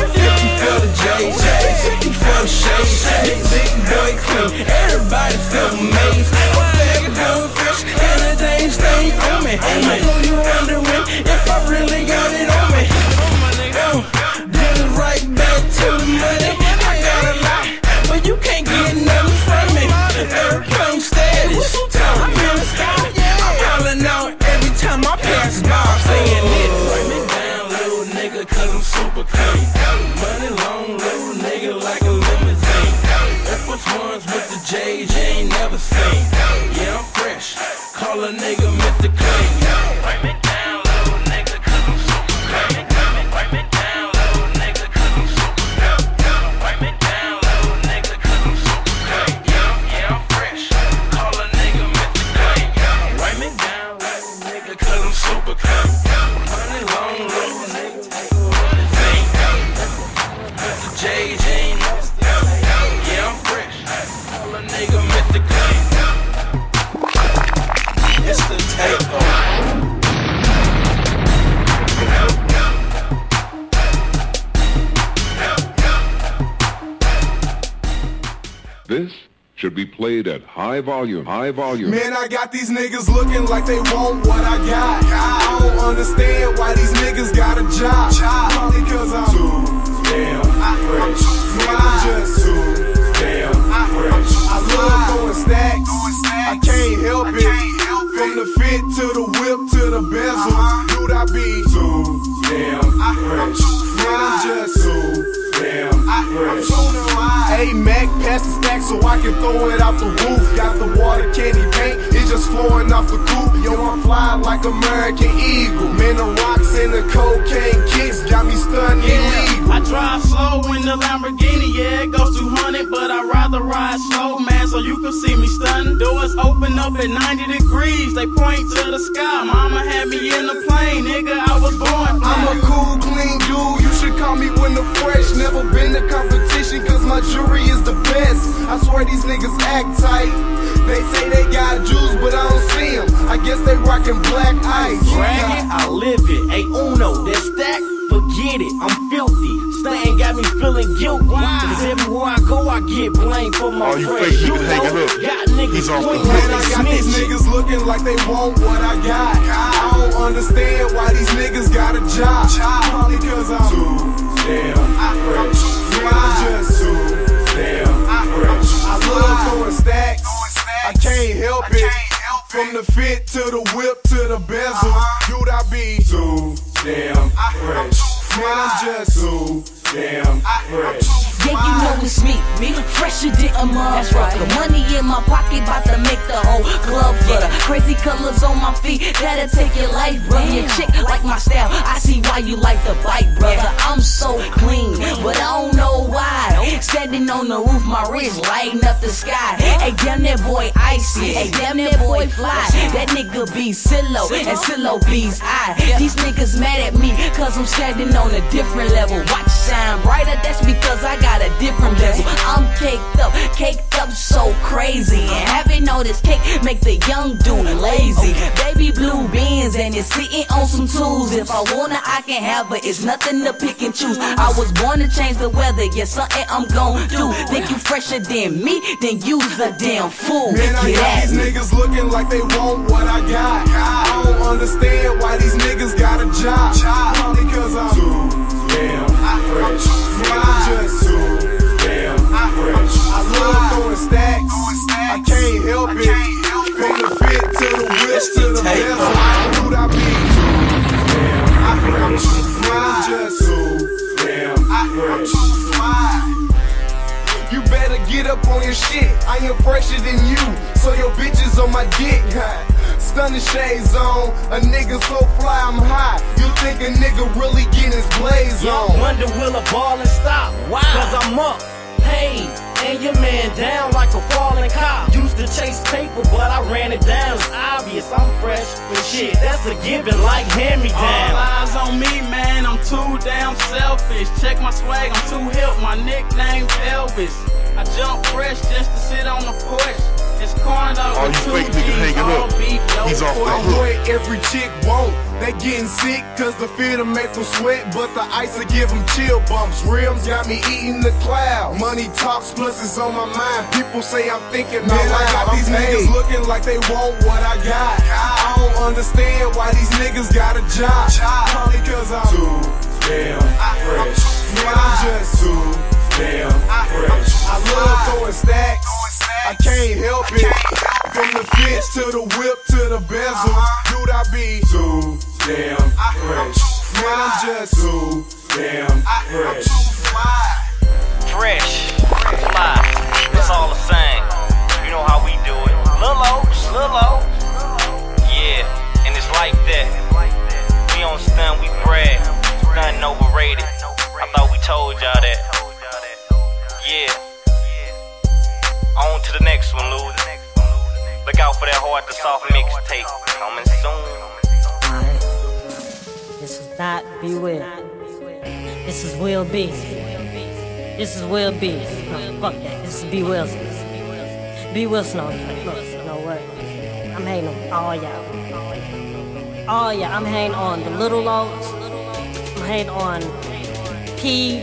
50 for the JJ, 50 for the shade. Big boy clean, everybody feel amazed. One bag of dope fresh, and the things stay on me. I know you wondering if I really got it on me. Then it's right back to the money. I got a lot, but you can't get nothing from me. Airplane status, I'm in the sky. I'm rolling out every time I pass by, saying this. Write me down, little nigga, cause I'm super clean. Money long, little nigga, like a limousine. Air Force Ones with the J's you ain't never seen. Yeah, I'm fresh, call a nigga Mr. Clean. Write me down, little nigga, cause I'm super clean. Write me down, little nigga, cause I'm super clean. Write me down, little nigga, cause I'm super clean. Yeah, I'm fresh, call a nigga Mr. Clean. Write me down, little nigga, cause I'm super clean. Money long, little nigga, take what it ain't. With the J's ain't never seen. Yeah, I'm fresh, call a nigga Mr. Clean. It's the takeover. This should be played at high volume. High volume. Man, I got these niggas looking like they want what I got. I don't understand why these niggas got a job. Probably cause I'm too damn fresh. I'm just too damn fresh. I love throwing stacks. I can't help it. From the fit to the whip to the bezel. Dude, I be too damn fresh. Man, I'm just too damn fresh. Hey, Mac, pass the stack so I can throw it out the roof. Got the water candy paint, it's just flowing off the coupe. Yo, I'm flying like American Eagle. Man, the rocks and the cocaine kicks got me stunned illegal. I drive slow in the Lamborghini, yeah, it goes 200, but I'd rather ride slow, man, so you can see me stunning. Doors open up at 90 degrees, they point to the sky. Mama had me in the plane, nigga, I was born. I'm a cool, clean dude, you should call me when the fresh. Never been to competition, cause my jury is the best. I swear these niggas act tight. They say they got juice, but I don't see them. I guess they rockin' black ice. Bragging, I live it. Hey, Uno, that stack, forget it. I'm filthy. Stuntin' got me feeling guilty. Cause everywhere I go, I get blamed for my friends. You know, got niggas pointing Man, I got these niggas looking like they want what I got. I don't understand why these niggas got a job. Probably cause I'm too damn fresh. I'm just too damn the fit to the whip to the bezel. Dude, I be too damn fresh. Man, I'm just too damn fresh. Yeah, you know it's me, fresher than a mother. That's right. The money in my pocket, bout to make the whole club flutter. Crazy colors on my feet, that'll take your life, brother. Your chick like my style, I see why you like the bike, brother. I'm so clean, but I don't know why. Standing on the roof, my wrist lighting up the sky. Hey, damn that boy icy, hey, damn that boy fly. That nigga be Silo, and Silo be's I. These niggas mad at me, cause I'm standing on a different level. Watch shine brighter, that's because I got a different bezel. I'm caked up so crazy. And having all this cake make the young dude lazy. Baby blue beans and it's sitting on some tools. If I wanna, I can have it. It's nothing to pick and choose. I was born to change the weather. Yeah, something I'm gon' do. Think you fresher than me? Then you's a damn fool. Man, I got these niggas looking like they want what I got. I don't understand why these niggas got a job. Probably cause I'm too damn fresh. Man, I'm just too damn fresh. I love throwing stacks, I can't help it. From the fit to the whip to the bezel. Dude, I be too damn fresh. Man, I'm just too damn fresh. You better get up on your shit, I am fresher than you, so your bitches on my dick. Stunning shades on, a nigga so fly I'm high. You think a nigga really getting his blaze on? Wonder will a ball and stop? Why? Cause I'm up, hey, and your man down like a falling cop. Used to chase paper, but I ran it down. It's obvious I'm fresh, but shit, that's a given like hand-me-down. All eyes on me, man, I'm too damn selfish. Check my swag, I'm too hip, my nickname Elvis. I jump fresh just to sit on the porch. It's corn dog all with you 2 fake niggas hanging all up. beef, no He's off the pork. hook. Boy, every chick won't. They getting sick cause the fit'll make them sweat, but the ice'll give them chill bumps. Rims got me eating the clouds. Money talks plus it's on my mind. People say I'm thinking out loud. I got these niggas looking like they want what I got. I don't understand why these niggas got a job. Probably cause I'm too damn fresh. Man, I'm just too damn fresh. I love throwing stacks, I can't help it. From the fit to the whip to the bezel. Dude, I be too damn fresh. Man, I'm just too damn fresh. Fresh, fly, it's all the same. You know how we do it. Lil' low. Yeah, and it's like that. We on stun, we brag. Nothing overrated. I thought we told y'all that. Yeah. On to the next one, Louis. Look out for that Hard to Soft mixtape. Coming soon. This is not Be Will. This is Will B. This is Will B. No, fuck that. This is B Wilson. B Wilson on it. Look, you know what? I'm hating on all y'all. All y'all. I'm hating on the little loads. I'm hating on P.E.M.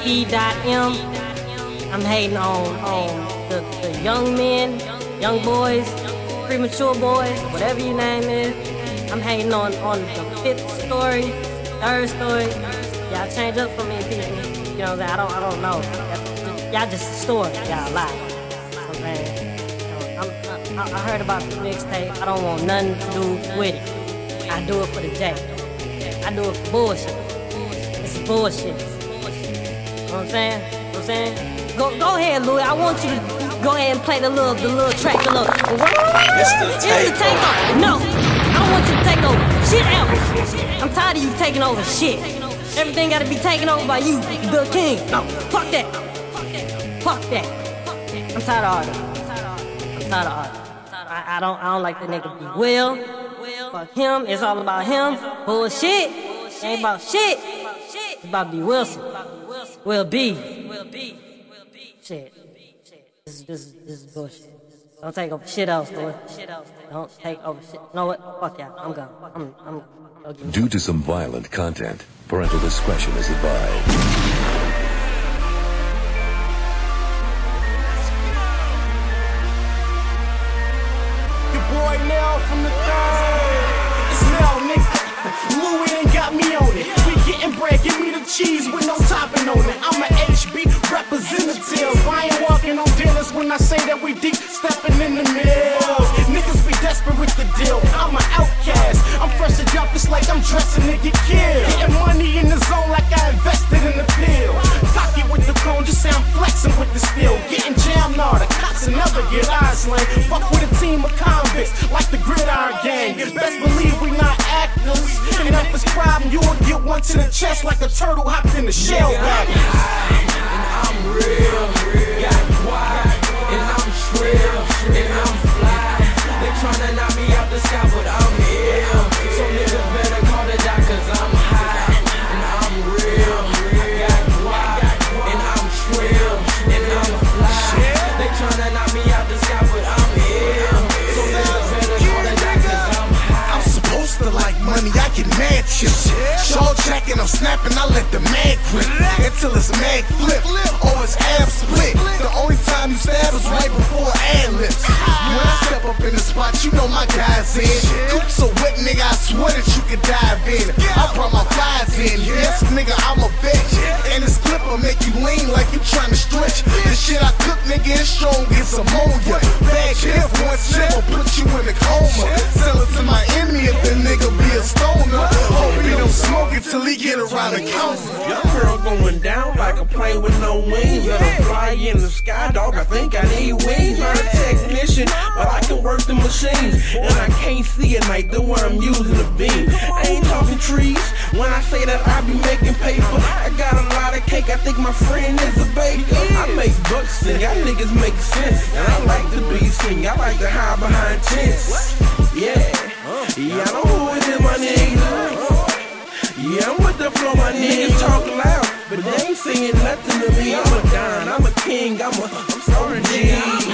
I'm hating on the young men, young boys, premature boys, whatever your name is. I'm hating on the 5th story, 3rd story. Y'all change up for me, people. You know what I'm saying? I don't know. Y'all just a story. Y'all lie. You know what I'm saying? I heard about the mixtape. I don't want nothing to do with it. I do it for the J. I do it for bullshit. This is bullshit. You know what I'm saying? You know what I'm saying? Go ahead, Louis. I want you to go ahead and play the little track, the little. It's the takeover. No, I don't want you to take over shit else. I'm tired of you taking over shit. Everything gotta be taken over by you, the king. No, fuck that. Fuck that. I'm tired of arguing. I'm tired of arguing. I don't like the nigga Be Will. Fuck him. It's all about him. Bullshit. Ain't about shit. It's about B Wilson. Will B. Shit. This is bullshit. Don't take over shit else, boy. Don't take over shit. You know what? Fuck y'all. I'm gone. I'm Due to some violent content, parental discretion is advised. Your boy Nell from the third. It's Nell, nigga. Louis ain't got me on it. We getting bread, give me the cheese with no topping on it. I'm an HB representative. I ain't walking on dealers when I say that we deep stepping in the mills. Niggas be desperate with the deal. shell back. And I'm real, got quiet, and I'm trill, and I'm fly. They tryna knock me out the sky, but I'm ill. So niggas better call the doc, cause I'm high. And I'm real, got quiet, and I'm trill, and I'm fly. They tryna knock me out the sky, but I'm ill. So niggas better call the doc, cause I'm high. I'm supposed to like money, I get mad chips. Shaw jacking, I'm snapping, I let the mag grip until it's mag flip or it's ab split. The only time you stab is right before ad-libs. When I step up in the spot, you know my guys in. Coop so wet, nigga, I swear that you could dive in. I brought my flies in. Yes, nigga, I'm a bitch. And this clip'll make you lean like you trying to stretch. The shit I cook, nigga, is strong, it's ammonia. Bad if one chip will put you in a coma. Sell it to my enemy if the nigga be a stoner. Hope he don't smoke it till he get around the corner. Young girl going down like a plane with no wings. Let her fly in the sky, dog. I think I need wings. Not a technician, but I can work the machines. And I can't see at night, the one I'm using the beam. I ain't talking trees when I say that I be making paper. I got a lot of cake, I think my friend is a baker. I make bucks sing, y'all niggas make sense. And I like to be sing, I like to hide behind tents. Yeah, I know who it is, my nigga. Yeah, I'm with the flow, my niggas talk loud, but they ain't saying nothing to me. I'm a don, I'm a king, I'm so G.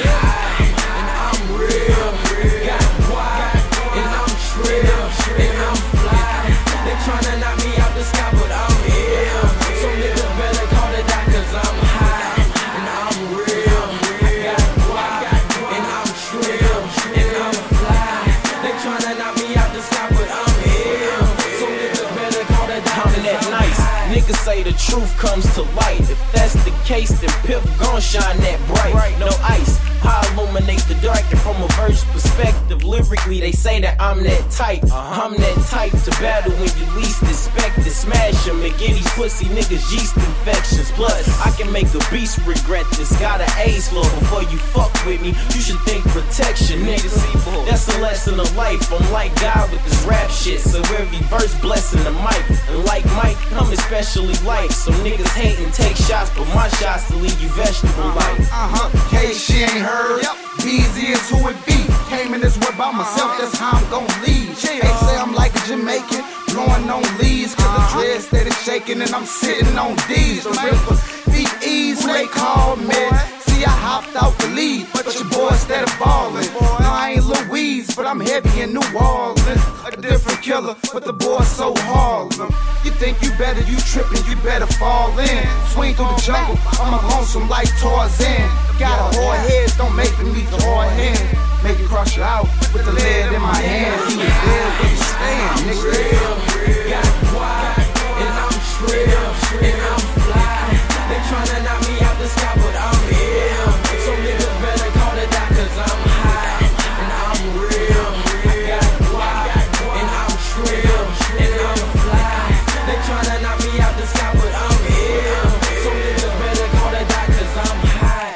And I'm real, got quiet, and I'm trill, and I'm fly. They tryna knock me out the sky, but I'm ill. So niggas better call the doc, cause I'm high. And I'm real, got quiet, and I'm trill, and I'm fly. They tryna knock me out the sky, but I'm ill. So niggas better call the doc, I'm that nice. Niggas say the truth comes to light. If that's the case, then Pip gon' shine that bright. No ice, I illuminate the dark. And from a verse perspective, lyrically they say that I'm that type. I'm that type to battle when you least expect it. Smash them and get these pussy niggas yeast infections. Plus, I can make a beast regret this. Got an AIDS law before you fuck with me. You should think protection, niggas. That's a lesson of life. I'm like God with this rap shit. So every verse blessing the mic. And like Mike, I'm especially light. So niggas hate and take shots, but my shots to leave you vegetable like. Hey, she ain't heard. Beezy is who it be. Came in this world by myself, that's how I'm gon' lead. They say I'm like a Jamaican, blowing on leaves. Cause the dread steady shaking and I'm sitting on D's. The river, VE's, they call me. See, I hopped out the lead, but your boy steady ballin'. Now I ain't Louise, but I'm heavy in New Orleans. A different killer, but the boy so Harlem. You think you better, you trippin', you better fall in. Swing through the jungle, I'm a lonesome like Tarzan. Got a hard head, don't make me meet the hard hand. Make you crush you out with the lead in my hand. You was there where you stand, nigga. Got quiet, and I'm trill, and I'm fly. They tryna knock me out the sky, but I'm ill. So niggas better call the doc, cause I'm high. And I'm real, got quiet, and I'm trill, and I'm fly. They tryna knock me out the sky, but I'm ill. So niggas better call the doc, cause I'm high.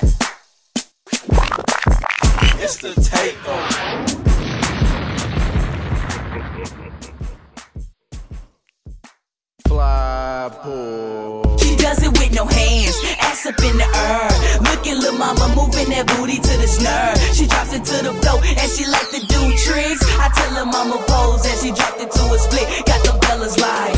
It's the takeover. Fly pool. She does it with no hands, ass up in the air. Look at lil' mama moving that booty to the snare. She drops it to the floor and she like to do tricks. I tell her mama pose and she dropped it to a split. Got them fellas like,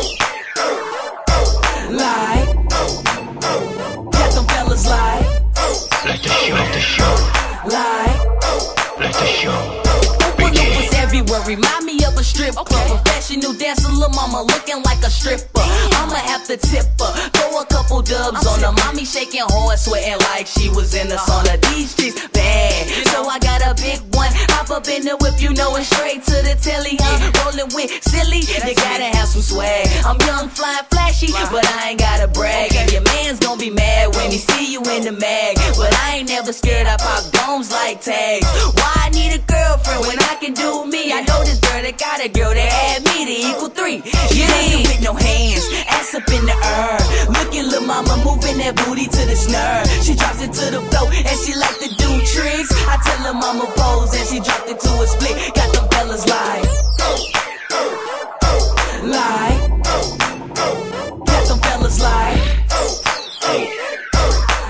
got them fellas like, let the show, let the show. Was everywhere, remind me of a strip club. Professional dancer, lil' mama looking like a stripper. I'ma have to tip her, throw a couple dubs on her. Mommy shaking hard, sweating like she was in the sauna. These streets bad, so I got a big one. Hop up in the whip, you know it, straight to the telly. I'm rolling with silly, you gotta have some swag. I'm young, flying, flashy, but I ain't gotta brag. And your man's gonna be mad when he see you in the mag. But I ain't never scared, I pop domes like tags. Why I need a girlfriend when I can do me? I know this girl that got a girl that had me to equal 3. You ain't with no hands, ass up in the air. Look at lil' mama moving that booty to the snare. She drops it to the floor and she like to do tricks. I tell her mama pose and she dropped it to a split. Got them fellas like, got them fellas like.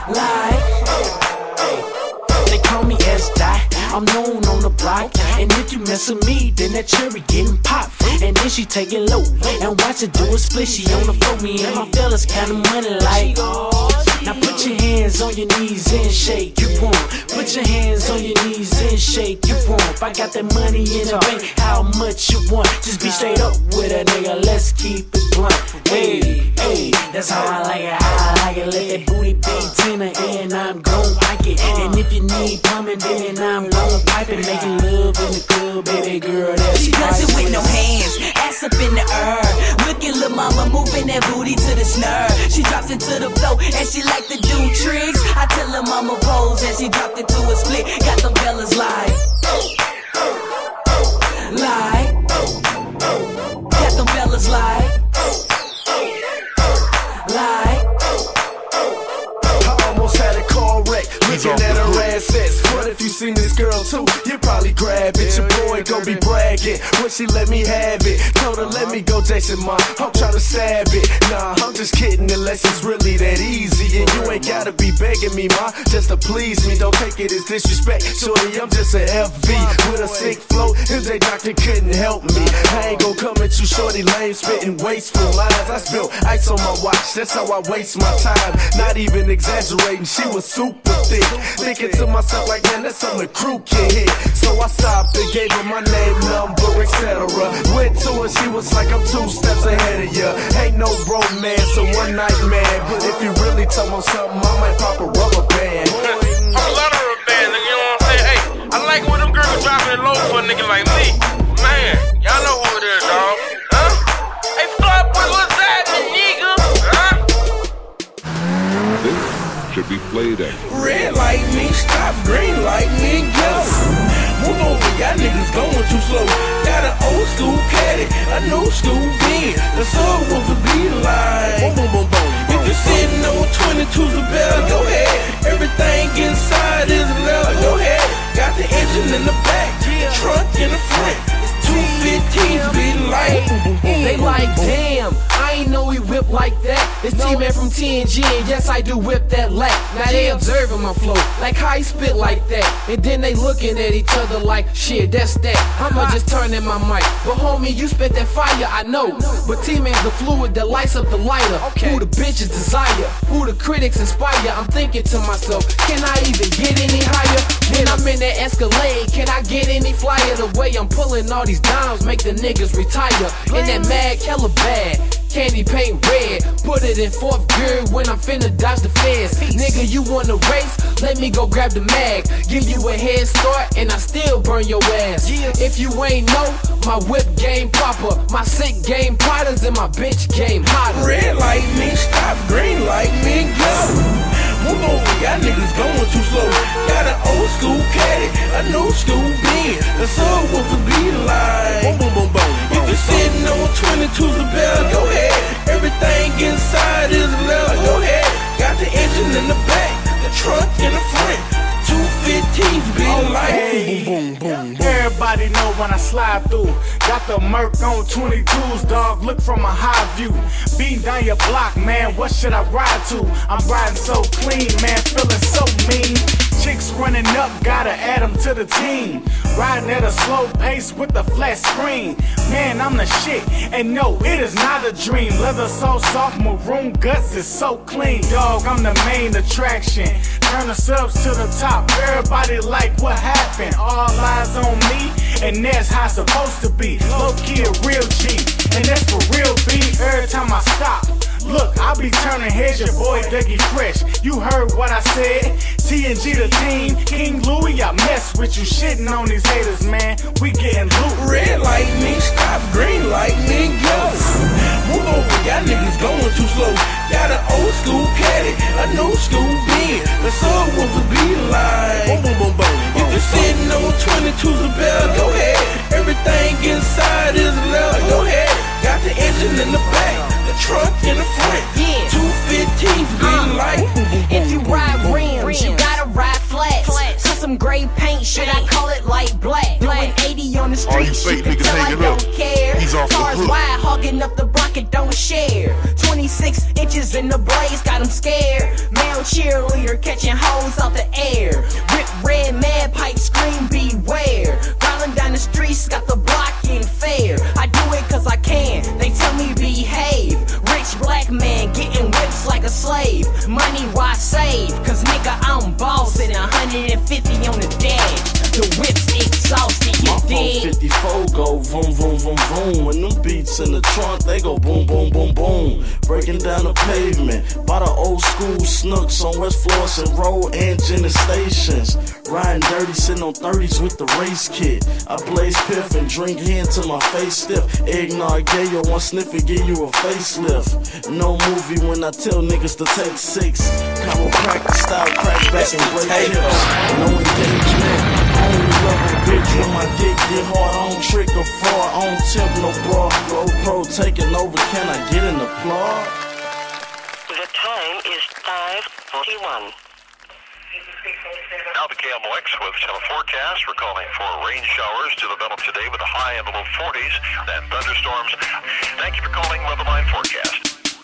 Like, they call me S-Dot, I'm known on the block. And if you mess with me, then that cherry getting popped. And then she take it low and watch her do a split. She on the floor, me and my fellas counting money like. Now put your hands on your knees and shake, you want. Put your hands on your knees and shake, you want. If I got that money in the bank, how much you want? Just be straight up with a nigga, let's keep it blunt. Hey, hey, that's how I like it, how I like it. Let that booty big tenor and I'm gon' like it. And if you need plumbing, then I'm gon' pipe it. Making love in the club, baby girl, that's she does it with no hands, ass up in the air. Look at lil' mama moving that booty to the snare. She drops into the flow and she like to do tricks. I tell her mama pose and she dropped into a split. Got them fellas like, got them fellas like. I almost had a car wreck, looking at her assets. What if you seen this girl too? You probably grab it. Your boy gon' be bragging when she let me have it. Told her let me go, Jason, ma. I'm tryna stab it. Nah, I'm just kidding unless it's really that easy. And you ain't gotta be begging me, ma, just to please me. Don't take it as disrespect, shorty. I'm just a FV with a sick flow. MJ Doctor couldn't help me. I ain't gon' come at you, shorty, lame, spitting wasteful lines. I spill ice on my watch, that's how I waste my time. Not even exaggerating, she was super thick. Thinking to myself like, man, that's something the crew can hit. So I stopped and gave her my name, number, etc. Went to her, she was like, I'm 2 steps ahead of ya. Ain't no romance, a one night man. But if you really tell me something, I might pop a rubber band. I'm a lot of rubber band, nigga, you know what I'm saying? Hey, I like when them girls dropping it low for a nigga like me. Man, y'all know who it is, dog. Huh? Hey, Fly Boy, what's happening, nigga? Huh? This should be played at red light me, stop, green light me, go. Move over, y'all niggas going too slow. Got an old school caddy, a new school Benz. The subwoofer be like, boom, boom, boom, boom. If you're sitting on 22's a bell, go ahead. Everything inside is leather, go ahead. Got the engine in the back, trunk in the front. 215s be like, they like, damn, I ain't know he whip like that. It's T-Man from TNG, and yes, I do whip that lack. Now they observing my flow, like how he spit like that. And then they looking at each other like, shit, that's that. I'ma just turn in my mic. But homie, you spit that fire, I know. But T-Man's the fluid that lights up the lighter. Who the bitches desire, who the critics inspire. I'm thinking to myself, can I even get any higher? When I'm in that Escalade, can I get any flyer? The way I'm pulling all these dimes make the niggas retire. In that mad hella bad, candy paint red, put it in 4th gear when I'm finna dodge the feds. Nigga, you wanna race? Let me go grab the mag, give you a head start and I still burn your ass. If you ain't know, my whip game proper, my sick game potters and my bitch game hotter. Red light me, stop, green light me, go. Move over, y'all niggas going too slow. Got an old school caddy, a new school Benz. The subwoofer be like, boom, boom, boom, boom. If you're sitting on 22's a bell, go ahead. Everything inside is leather, go ahead. Got the engine in the back, the trunk in the front. 215s be like, boom, boom, boom, boom. Everybody know when I slide through. Got the Merc on 22s, dog. Look from a high view. Beating down your block, man. What should I ride to? I'm riding so clean, man. Feeling so mean. Chicks running up, gotta add them to the team. Riding at a slow pace with a flat screen. Man, I'm the shit, and no, it is not a dream. Leather so soft, maroon guts is so clean. Dog, I'm the main attraction. Turn the subs to the top. Everybody like, what happened? All eyes on me, and that's how it's supposed to be. Low key a real G, and that's for real B. Every time I stop, look, I be turning heads, your boy Dougie Fresh. You heard what I said. TNG the team, King Louie, I mess with you. Shitting on these haters, man. We getting loot. Red light me, stop, green light me, go. Move over, y'all niggas going too slow. Got an old school caddy, a new school Benz. The subwoofer be like, boom, boom, boom, boom. If you're sitting on 22's a bell, go ahead. Everything inside is leather, go ahead. Got the engine in the back, the trunk in the front. 215s be like, if you ride rims, you gotta ride flats. Custom gray paint, shit, I call it light black. Doing 80 on the street, fake you can niggas tell I hanging don't up. care. He's off the Cars hook. wide, hogging up the block and don't share. 26 inches in the blaze, got him scared. Male cheerleader catching hoes out the air. Rip red mad pipe, scream beware. Growling down the streets, got the block in fair. I do it cause I can, they tell me behave. Rich black man getting whips like a slave. Money why save? Cause nigga I'm bossing 150 on the dash. The whip's exhausted, you dig? 54 go vroom, vroom, vroom, vroom. When them beats in the trunk, they go boom, boom, boom, boom. Breaking down the pavement by the old school snooks on West Florissant Road and Jenner stations. Riding dirty, sitting on 30s with the race kit. I blaze piff and drink hen till my face stiff. Eggnog gay, yo, one sniff and give you a facelift. No movie when I tell niggas to take 6. Chiropractic style, crack back and break hips. No engagement. Only love a bitch when my dick get hard. I don't trick or fraud, I don't tip no bra. Flow pro taking over, can I get an applause? The time is 5:41. Now the KMOX with Channel Forecast. We're calling for rain showers to develop today with a high in the low 40s and thunderstorms. Thank you for calling Weatherline Forecast.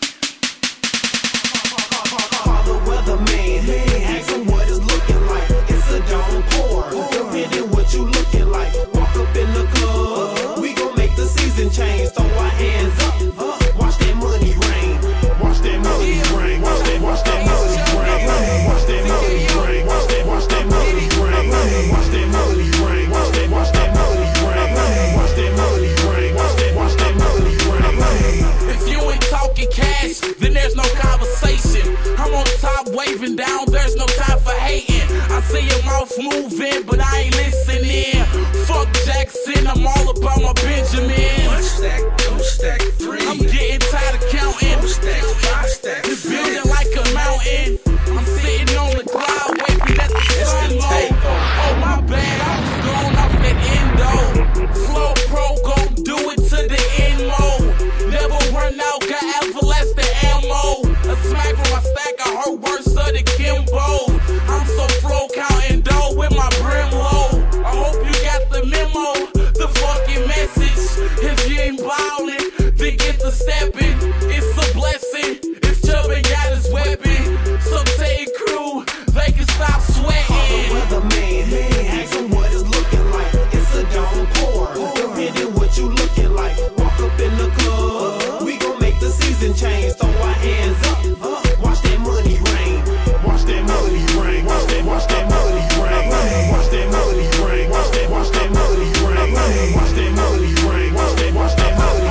Call the weatherman, ask him what it's looking like. It's a downpour, depending what you looking like. Walk up in the club, we gon' make the season change. Throw our hands up, watch that money rain. Watch that money rain, watch that money rain. Watch that money rain, watch that money rain. Watch that money rain, watch that money rain. Watch that money rain, watch that money rain. If you ain't talking cash, then there's no conversation. I'm on top waving down, there's no time for hating. I see your mouth moving, but I ain't listening. Fuck Jackson, I'm all about my Benjamin. 1 stack, 2 stack, 3. I'm getting tired of counting. 4 stacks, 5 stacks. It's building like a mountain. I'm sitting on the cloud, waving at the sun. Oh my bad, I was going off that endo. Flow Pro gon' do it to the end mode. Never run out, got everlasting ammo. A smack from my stack, I heard worse of the Kimbo. I'm so flow counting dough with my brim low. I hope you got the memo, the fucking message. If you ain't ballin', then get the steppin'. It's a blessing, if Chubbin got his weapon. So take crew, they can stop sweating. Call the weatherman, ask him what it's looking like. It's a downpour, depending what you looking like. Walk up in the club, we gon' make the season change. Throw our hands up, watch that money rain. Watch that money rain, watch that money rain. Watch that money rain, watch that money rain. Watch that money rain, watch that money rain. Watch that money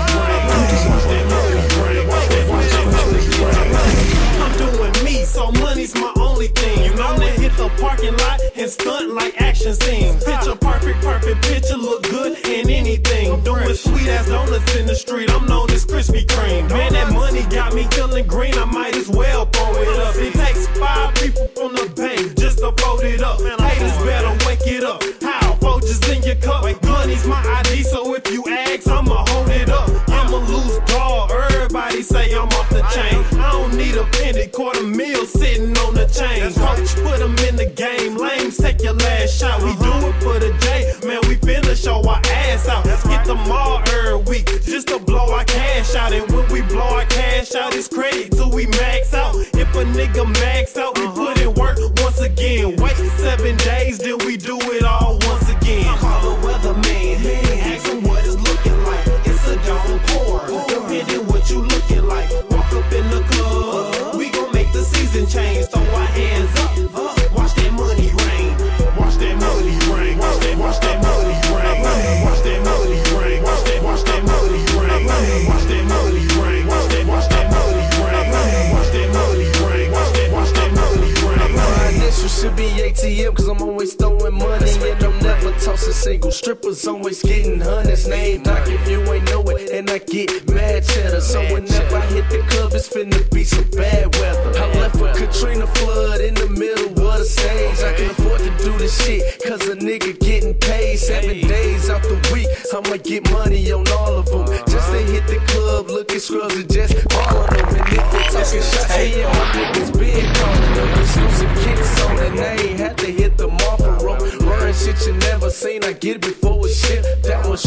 rain, watch that money rain. I'm doing me, so money's my only thing. You know, to hit the parking lot and stunt like action scenes. Picture perfect picture, look good in anything. Doing sweet ass donuts in the street, I'm known as Krispy Kreme. Man, that money got me feeling green, I might as well throw it up. It takes 5 people from the bank just to fold it up. Haters better wake it up. How? Folgers in your cup. Money's my ID, so if you ask, I'ma hold it up. I'm a loose dog, everybody say I'm off the chain. I don't need a penny, $250,000 sitting on the chain. Coach, put them in the game, lames take your last shot. We do it for the J, man, we finna show our ass out. Get them all every week, just to blow our cash out. And when we blow our cash out, it's credit till we max out. If a nigga max out, we put in work once again. Wait 7 days, then we do it all once again. Call the weatherman, ask him what it's looking like. It's a downpour, depending what you looking like. Walk up in the club, we gon' make the season change. Throw our hands up, watch that money rain. Watch that money rain, watch that money rain. Watch that money rain, watch that money rain. Watch that money rain, watch that money rain. Watch that money rain, watch that money rain. My initial should be ATM, cause I'm always throwing money and I'm never tossing single. Strippers always getting hundreds. Name knock if you ain't know it, and I get mad cheddar. So whenever I hit the club, it's finna be some bad weather. I left for Katrina flood in the middle of the stage. I can afford to do this shit, cause a nigga getting paid 7 days out the week. I'ma get money on all of them. Just to hit the club, looking scrubs and just all of them. And if they talking shots, yeah, my niggas been calling them. Exclusive kicks on the name, had to hit the off a rope. Run shit you never seen, I get it before it's shipped. That was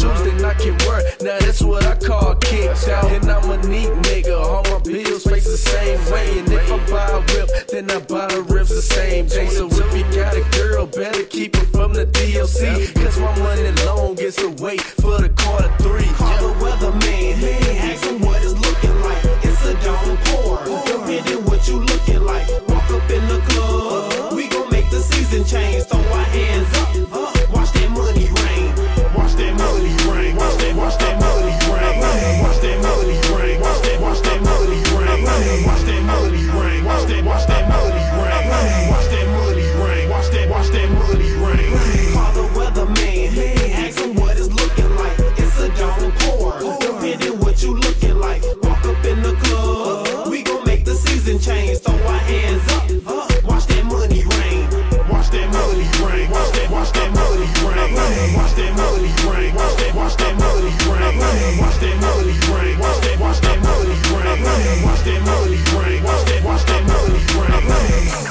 curves the same, Jay. So if you got a girl, better keep her from the DLC. Cause my money long is to wait for the quarter 3. Call the weatherman, ask him what it's looking like. It's a downpour, depending what you looking like. Walk up in the club, we gon' make the season change. Throw our hands up, watch that money rain. Watch that money rain. Watch that money rain. Watch that money rain. Watch that money rain. Watch that money rain. Watch that money rain. Watch that money rain. Watch that money rain. Call the weatherman, ask him what it's looking like. It's a downpour, depending what you looking like. Walk up in the club, we gon' make the season change. Throw our hands up, watch that money rain. Watch that money rain. Watch that money rain. Watch that money rain. Watch that money rain. Watch that money rain. Watch that money rain. Watch that money rain. Watch that money rain.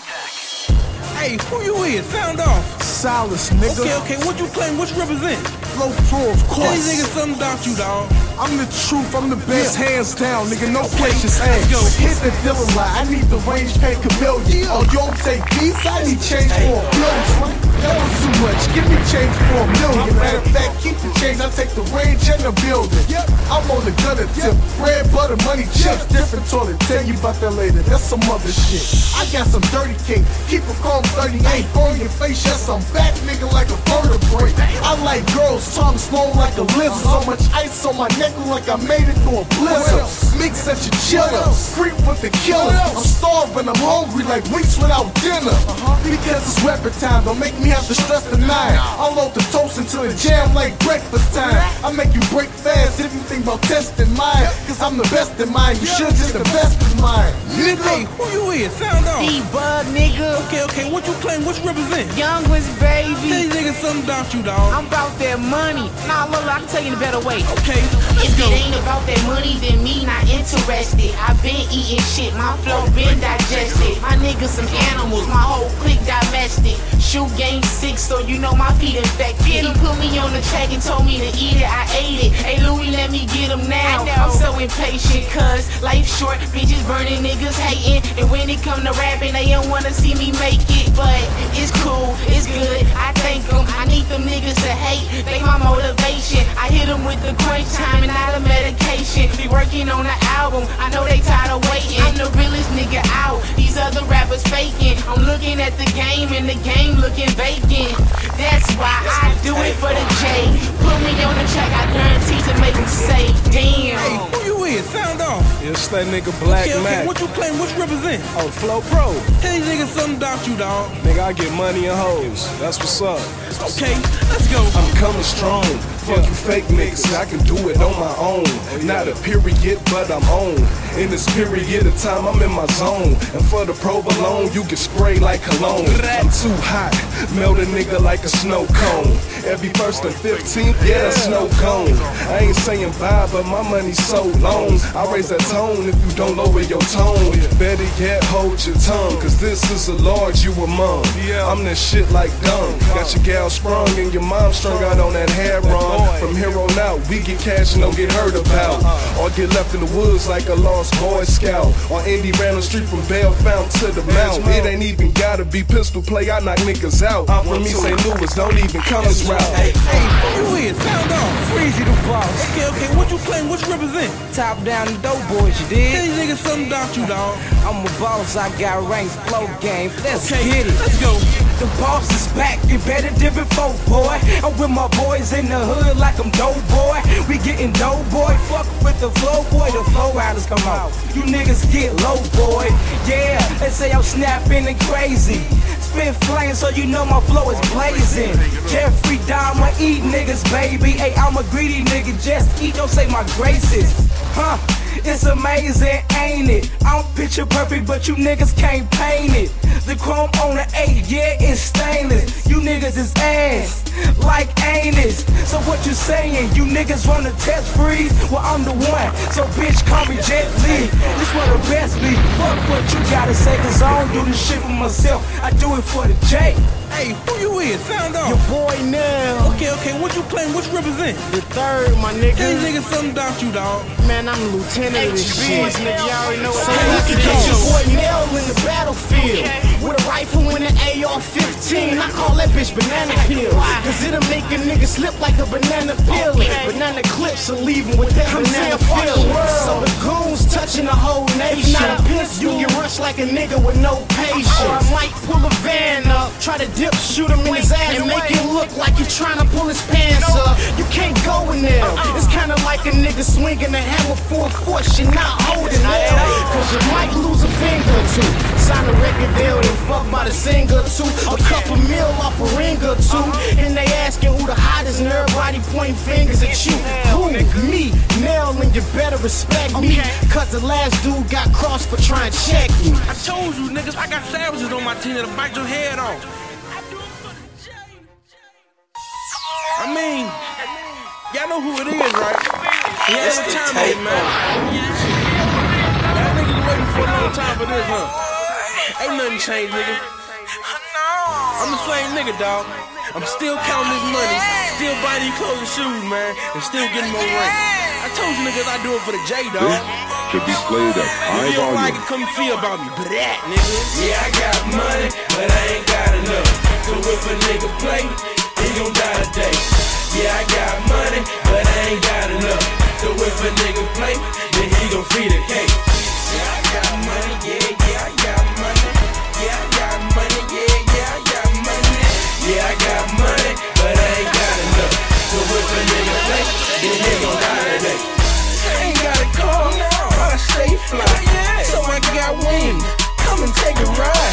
Hey, who you is? Sound off. Silas, nigga. Okay, what you claim? What you represent? Flow Pro, of course. Tell these niggas something about you, dog. I'm the truth, I'm the best, hands down, nigga, no questions asked. Go. Hit the dealer line, I need the range paid chameleon. Oh, you don't take beats, I need change for a million. That was too much, give me change for a million. Matter of fact, keep the change, I take the range and the building. I'm on the gutter tip, bread, butter, money, chips, different toilet. Tell you about that later, that's some other shit. I got some dirty cake, keep a calm 38, burn your face, yes, I'm back, nigga, like a vertebrae. I like girls, tongue slow like a lizard. So much ice on my neck, look like I made it through a blizzard. Mix at your chiller, creep with the killer. I'm starving, I'm hungry like weeks without dinner. Because it's weapon time, don't make me have to stress the night. I'll load the toast into the jam like breakfast time. I make you break fast if you think about testing mine. Cause I'm the best in mine, you should just invest in mine. Nigga, hey, who you is? Sound off. D-Bug, nigga. Okay, what you claim? What you represent? Young ones, baby. Tell these niggas something about you, dog. I'm about that money. Nah, look, I can tell you in a better way. Okay, let's if go. It ain't about that money, then me not interested. I been eating shit, my flow been digested. My niggas some animals, my whole clique domestic. Shoe game 6, so you know my feet infected. He put me on the track and told me to eat it, I ate it. Hey Louis, let me get him now. I'm so impatient, cause life short, bitches burning, niggas hating. And when it come to rapping, they don't wanna see me make it. But it's cool, it's good, I thank them. I need them niggas to hate, they my motivation. I hit them with the crunch time and not a medication. Be working on an album, I know they tired of waiting. I'm the realest nigga out, these other rappers faking. I'm looking at the game and the game looking vacant. That's why I do it for the J. Put me on the track, I guarantee to make them say, damn. Hey, who you is? Sound off. it's that nigga Black Mac. What you claim? What you represent? Oh, Flow Pro. Tell these niggas something about you, dog. Nigga, I get money and hoes. That's what's up. Okay, let's go. I'm coming strong. Fuck you fake niggas, I can do it on my own. Not a period, but I'm on. In this period of time, I'm in my zone. And for the provolone, you get sprayed like cologne. I'm too hot, melt a nigga like a snow cone. Every 1st and 15th, yeah, that's snow cone. I ain't saying bye, but my money's so long. I raise that tone if you don't lower your tone. Better yet, hold your tongue, cause this is a large you among. I'm that shit like dumb. Got your gal sprung and your mom strung out on that hair run. From here on out, we get cash and don't get heard about. Or get left in the woods like a lost Boy Scout. Or Indy ran the street from Bell Fountain to the Mount. It ain't even gotta be pistol play, I knock niggas out. I'm from East St. Louis, don't even come this route. Hey, who is? Sound off. Freezy the boss. Okay, what you claim? What you represent? Top down the dope boys, you dig? Tell these niggas something about you, dog. I'm a boss, I got ranks, flow game. Let's Okay, get it. let's go. The boss is back, you better than before, boy. I'm with my boys in the hood like I'm dope, boy. We getting dope, boy. Fuck with the flow, boy. The flow riders come out. You niggas get low, boy. Yeah, they say I'm snapping and crazy. Spit flame so you know my flow is blazing. Jeffrey Dahmer, eat niggas, baby. Hey, I'm a greedy nigga, just eat, don't say my graces. Huh? It's amazing, ain't it? I'm picture perfect, but you niggas can't paint it. The chrome on the 8, yeah, it's stainless. You niggas is ass, like anus. So what you saying? You niggas wanna test freeze? Well, I'm the one, so bitch, call me Jet Li. This where the best be. Fuck what you gotta say, cause I don't do this shit for myself. I do it for the J. Hey, who you is? Sound off. Your boy now. Okay, what you claim? What you represent? The third, my nigga. Tell these niggas something about you, dog. Man, I'm the lieutenant of this shit. Nigga, y'all already know what Let's your boy Nell in the battlefield. AR-15, I call that bitch banana peel. Cause it'll make a nigga slip like a banana peel. Banana clips will leave him with that banana peel. So the goons touching the whole nation. If not a pistol, you get rushed like a nigga with no patience. Or I might pull a van up, try to dip, shoot him in his ass, and make it look like you're trying to pull his pants up. You can't go in there. It's kinda like a nigga swinging a hammer full force, you're not holding there. Cause you might lose a finger or two. Sign a record deal, then fuck by the singer too. A couple mil off a ring or two. And they asking who the hottest, and everybody pointing fingers at you. Who? Me. Nailing, you better respect me. Cause the last dude got crossed for trying to check me. I told you niggas, I got savages on my team that'll bite your head off. I mean, y'all know who it is, right? Yeah, it's the time, man. Y'all niggas waiting for a long time for this, huh? Ain't nothing changed, nigga. I'm the same nigga, dog. I'm still counting this money, still buying these clothes and shoes, man, and still getting more rank. I told you niggas I do it for the J, dog. This should be played at high if you don't volume. like it, come feel about me, but that, nigga. Yeah, I got money, but I ain't got enough. So if a nigga play, he gon' die today. Yeah, I got money, but I ain't got enough. So if a nigga play, then he gon' feed a cake. Yeah, I got money, yeah, I got money. Yeah, I got money, yeah, I got money. Yeah, I got money, but I ain't got enough. So if a nigga play, then he gon' die today. I ain't got a car now, but I stay fly. So I got wings, come and take a ride.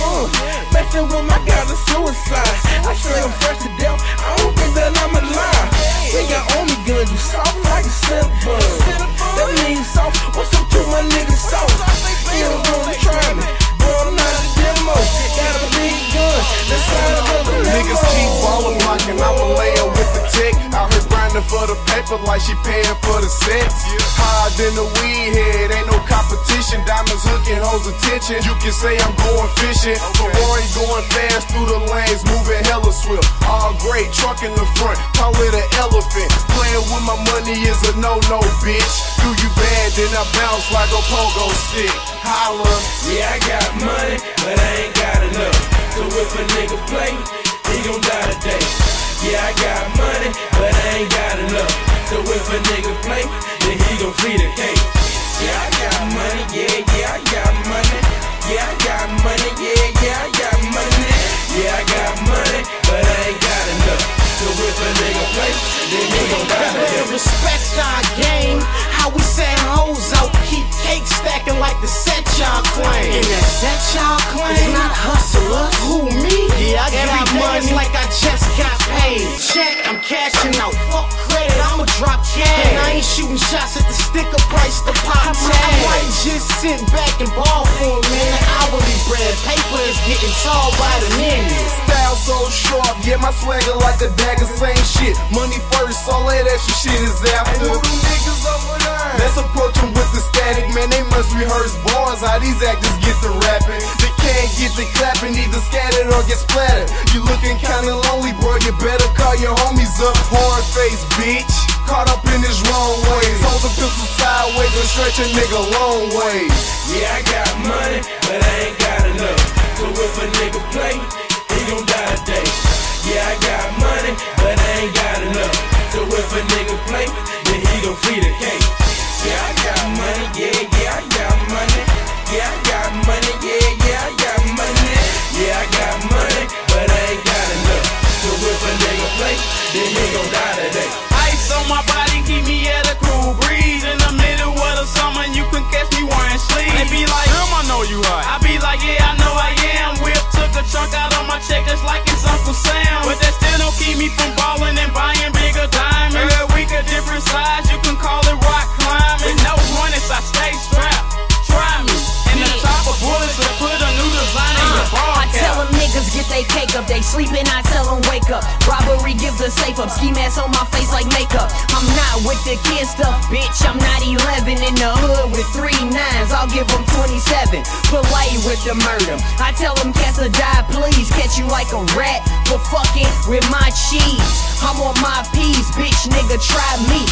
Messing with my guys are suicide. I say I'm fresh to death, I don't think that I'm alive. We got only guns, you soft like a cinnabon. That means soft, what's up to my niggas soft? You don't wanna try me, bro, I'm not a demo. Got a big gun, let's slide another Niggas keep ballin' blocking, I'ma lay her with the tech. Out here grinding for the paper like she paying for the sex. Higher than the weed head, ain't no competition. Diamonds hooking hoes attention. You can say I'm going fishing. Ferrari going fast through the lanes, moving hella swift. All gray, truck in the front, call it an elephant. Playing with my money is a no-no, bitch. Do you bad, then I bounce like a pogo stick. Holla. Yeah, I got money, but I ain't got enough. So if a nigga play, he gon' die today. Yeah, I got money, but I ain't got enough. So if a nigga play, then he gon' feed a cake. Yeah, I got money, yeah, I got money. Yeah, I got money, yeah, I got money. Yeah, I got money, but I ain't got enough. So if a nigga play, then he gon' die today. Respect our game, how we set hoes out, keep cake stacking like the set y'all claim. And that set y'all claim is not hustlers. Who, me? Yeah, I got money like I just got paid. Check, I'm cashing out. Fuck credit, I'ma drop cash. And I ain't shooting shots at the sticker price, the pop tag. I might just sit back and ball for a minute. Hourly bread, paper is getting tall by the minute. Style so sharp, yeah, my swagger like a dagger, same shit. Money first, all that extra shit is after. Hey, who them niggas over there? Let's approach them with the static, man, they must rehearse bars. How these actors get the rapping? They can't get the clapping, either scattered or get splattered. You looking kinda lonely, bro, you better call your homies up. Hard face, bitch, caught up in his wrong ways. Hold the pistol sideways and stretch a nigga long ways. Yeah, I got money, but I ain't got enough. So if a nigga play, he gon' die today. Yeah, I got money, but I ain't got enough. So if a nigga play, then he gon' feed a cake. Yeah, I got money, yeah, I got money. Yeah, I got money, yeah, I got money. Yeah, I got money, but I ain't got enough. So if a nigga play, then he gon' die today. Ice on my body, keep me at a cool breeze. In the middle of the summer, you can catch me wearing sleeves. They be like, I know you hot. I be like, yeah, I know I am. Whip took a chunk out of my check just like it's Uncle Sam. But that still don't keep me from ballin' and buying bigger diamonds. Every week a different size, you can call it rock climbing. No runners, I stay strapped. Try me. And the top of bullets will put a new design in your ball. I tell them niggas get they cake up. They sleeping, I tell them wake up. Robbery, give the safe up. Ski mask on my face like makeup. I'm not with the kid stuff, bitch. I'm not 11 in the hood with 3 9s. I'll give them 27. Polite with the murder. I tell them cats to die, please. Catch you like a rat for fucking with my cheese. I'm on my P's, bitch, nigga, try me.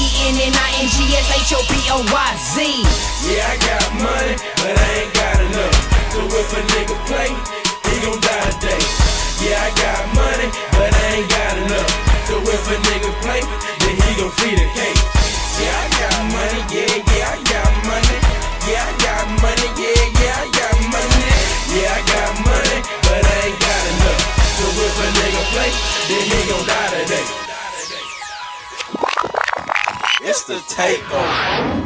JENNINGSHOPOYZ. Yeah, I got money, but I ain't got enough. So if a nigga play, he gon' die day. Yeah, I got money, but I ain't got enough. So if a nigga play, then he gon' free the cake. Yeah, I got money, yeah, I got money. Yeah, I got money, yeah, I got money. Yeah, I got money, but I ain't got enough. So if a nigga play, then he gon' die today. It's the takeover.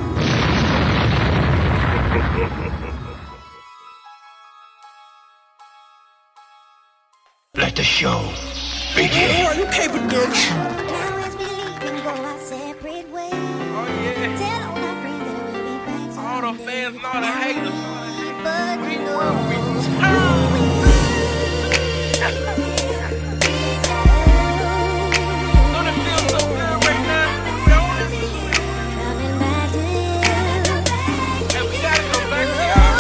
Let the show begin. You capable, girl. All the fans and all the haters. Don't it feel so good right now? And we gotta go back to y'all.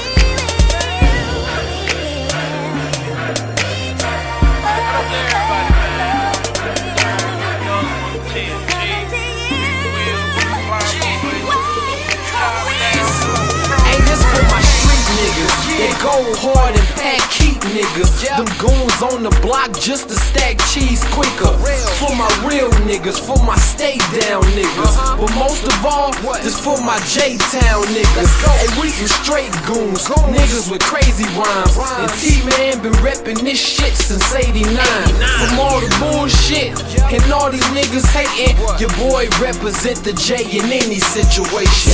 They go hard and pack keep niggas. Them goons on the block just to stack cheese quicker. For my real niggas, for my stay down niggas. But most of all, this for my J-Town niggas. Hey, we some straight goons, niggas with crazy rhymes. And T-Man been reppin' this shit since '89. From all the bullshit and all these niggas hating, your boy represent the J in any situation.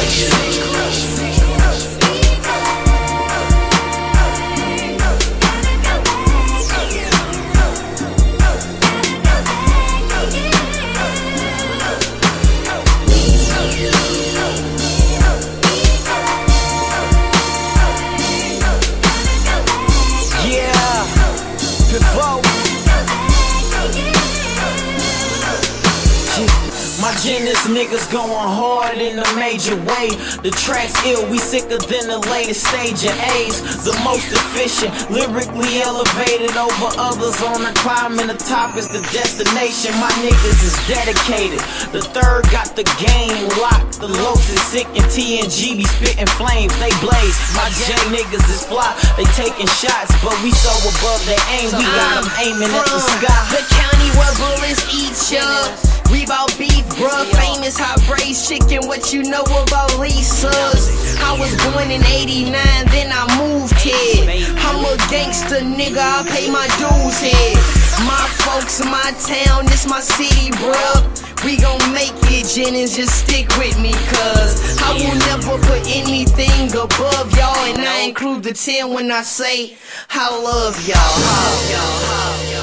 My genius niggas going hard in a major way. The track's ill, we sicker than the latest stage of A's. The most efficient, lyrically elevated over others on the climb, and the top is the destination. My niggas is dedicated. The third got the game locked. The Lokes is sick and TNG be spitting flames, they blaze. My J niggas is fly, they taking shots, but we so above their aim, we got them aiming at the sky. The county where bullets eat ya. We bout beef, bruh, famous hot braised chicken, what you know about Lisa's? I was born in '89, then I moved here. I'm a gangster nigga, I pay my dues here. My folks, my town, this my city, bruh. We gon' make it, Jennings, just stick with me, cuz I will never put anything above y'all, and I include the 10 when I say I love y'all.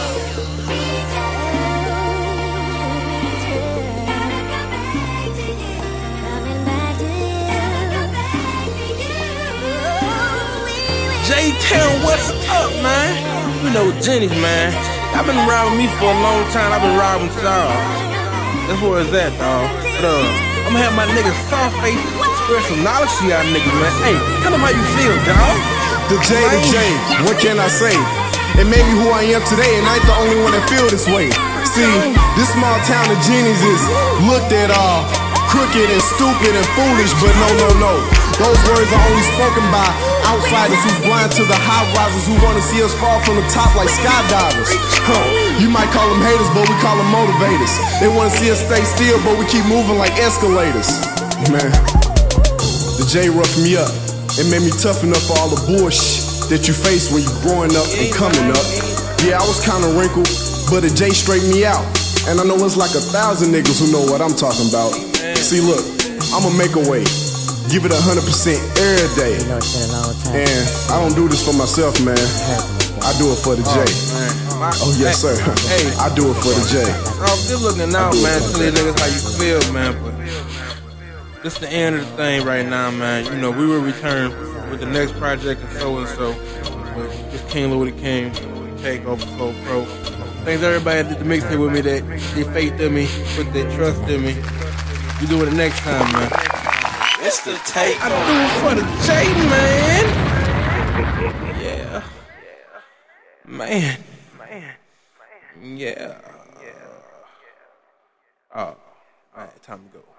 J-Town, what's up, man? You know Jennings, man. I've been riding with me for a long time. I've been riding with y'all. That's where it's at, dawg. But I'm gonna have my niggas soft face spread some knowledge to y'all niggas, man. Hey, tell them how you feel, dawg. The J, what can I say? It made me who I am today, and I ain't the only one that feel this way. See, this small town of Jennings is looked at all crooked and stupid and foolish, but no. Those words are only spoken by outsiders who's blind to the high risers who wanna see us fall from the top like skydivers. You might call them haters, but we call them motivators. They wanna see us stay still, but we keep moving like escalators. Man, the J roughed me up. It made me tough enough for all the bullshit that you face when you growing up and coming up. Yeah, I was kinda wrinkled, but the J straightened me out. And I know it's like 1,000 niggas who know what I'm talking about. See, look, I'ma make a way. Give it 100% every day. And I don't do this for myself, man. I do it for the J. Oh, yes, sir. I do it for the J. I'm still looking out, man. Tell these niggas how you feel, man. But this the end of the thing right now, man. You know, we will return with the next project and so. With King Louis the King, Takeover Flow Pro. Thanks everybody that did the mixtape with me, that they faith in me, put their trust in me. We do it the next time, man. It's the takeover. I do it for the J, man. Yeah. Man. Yeah. Oh, all right, time to go.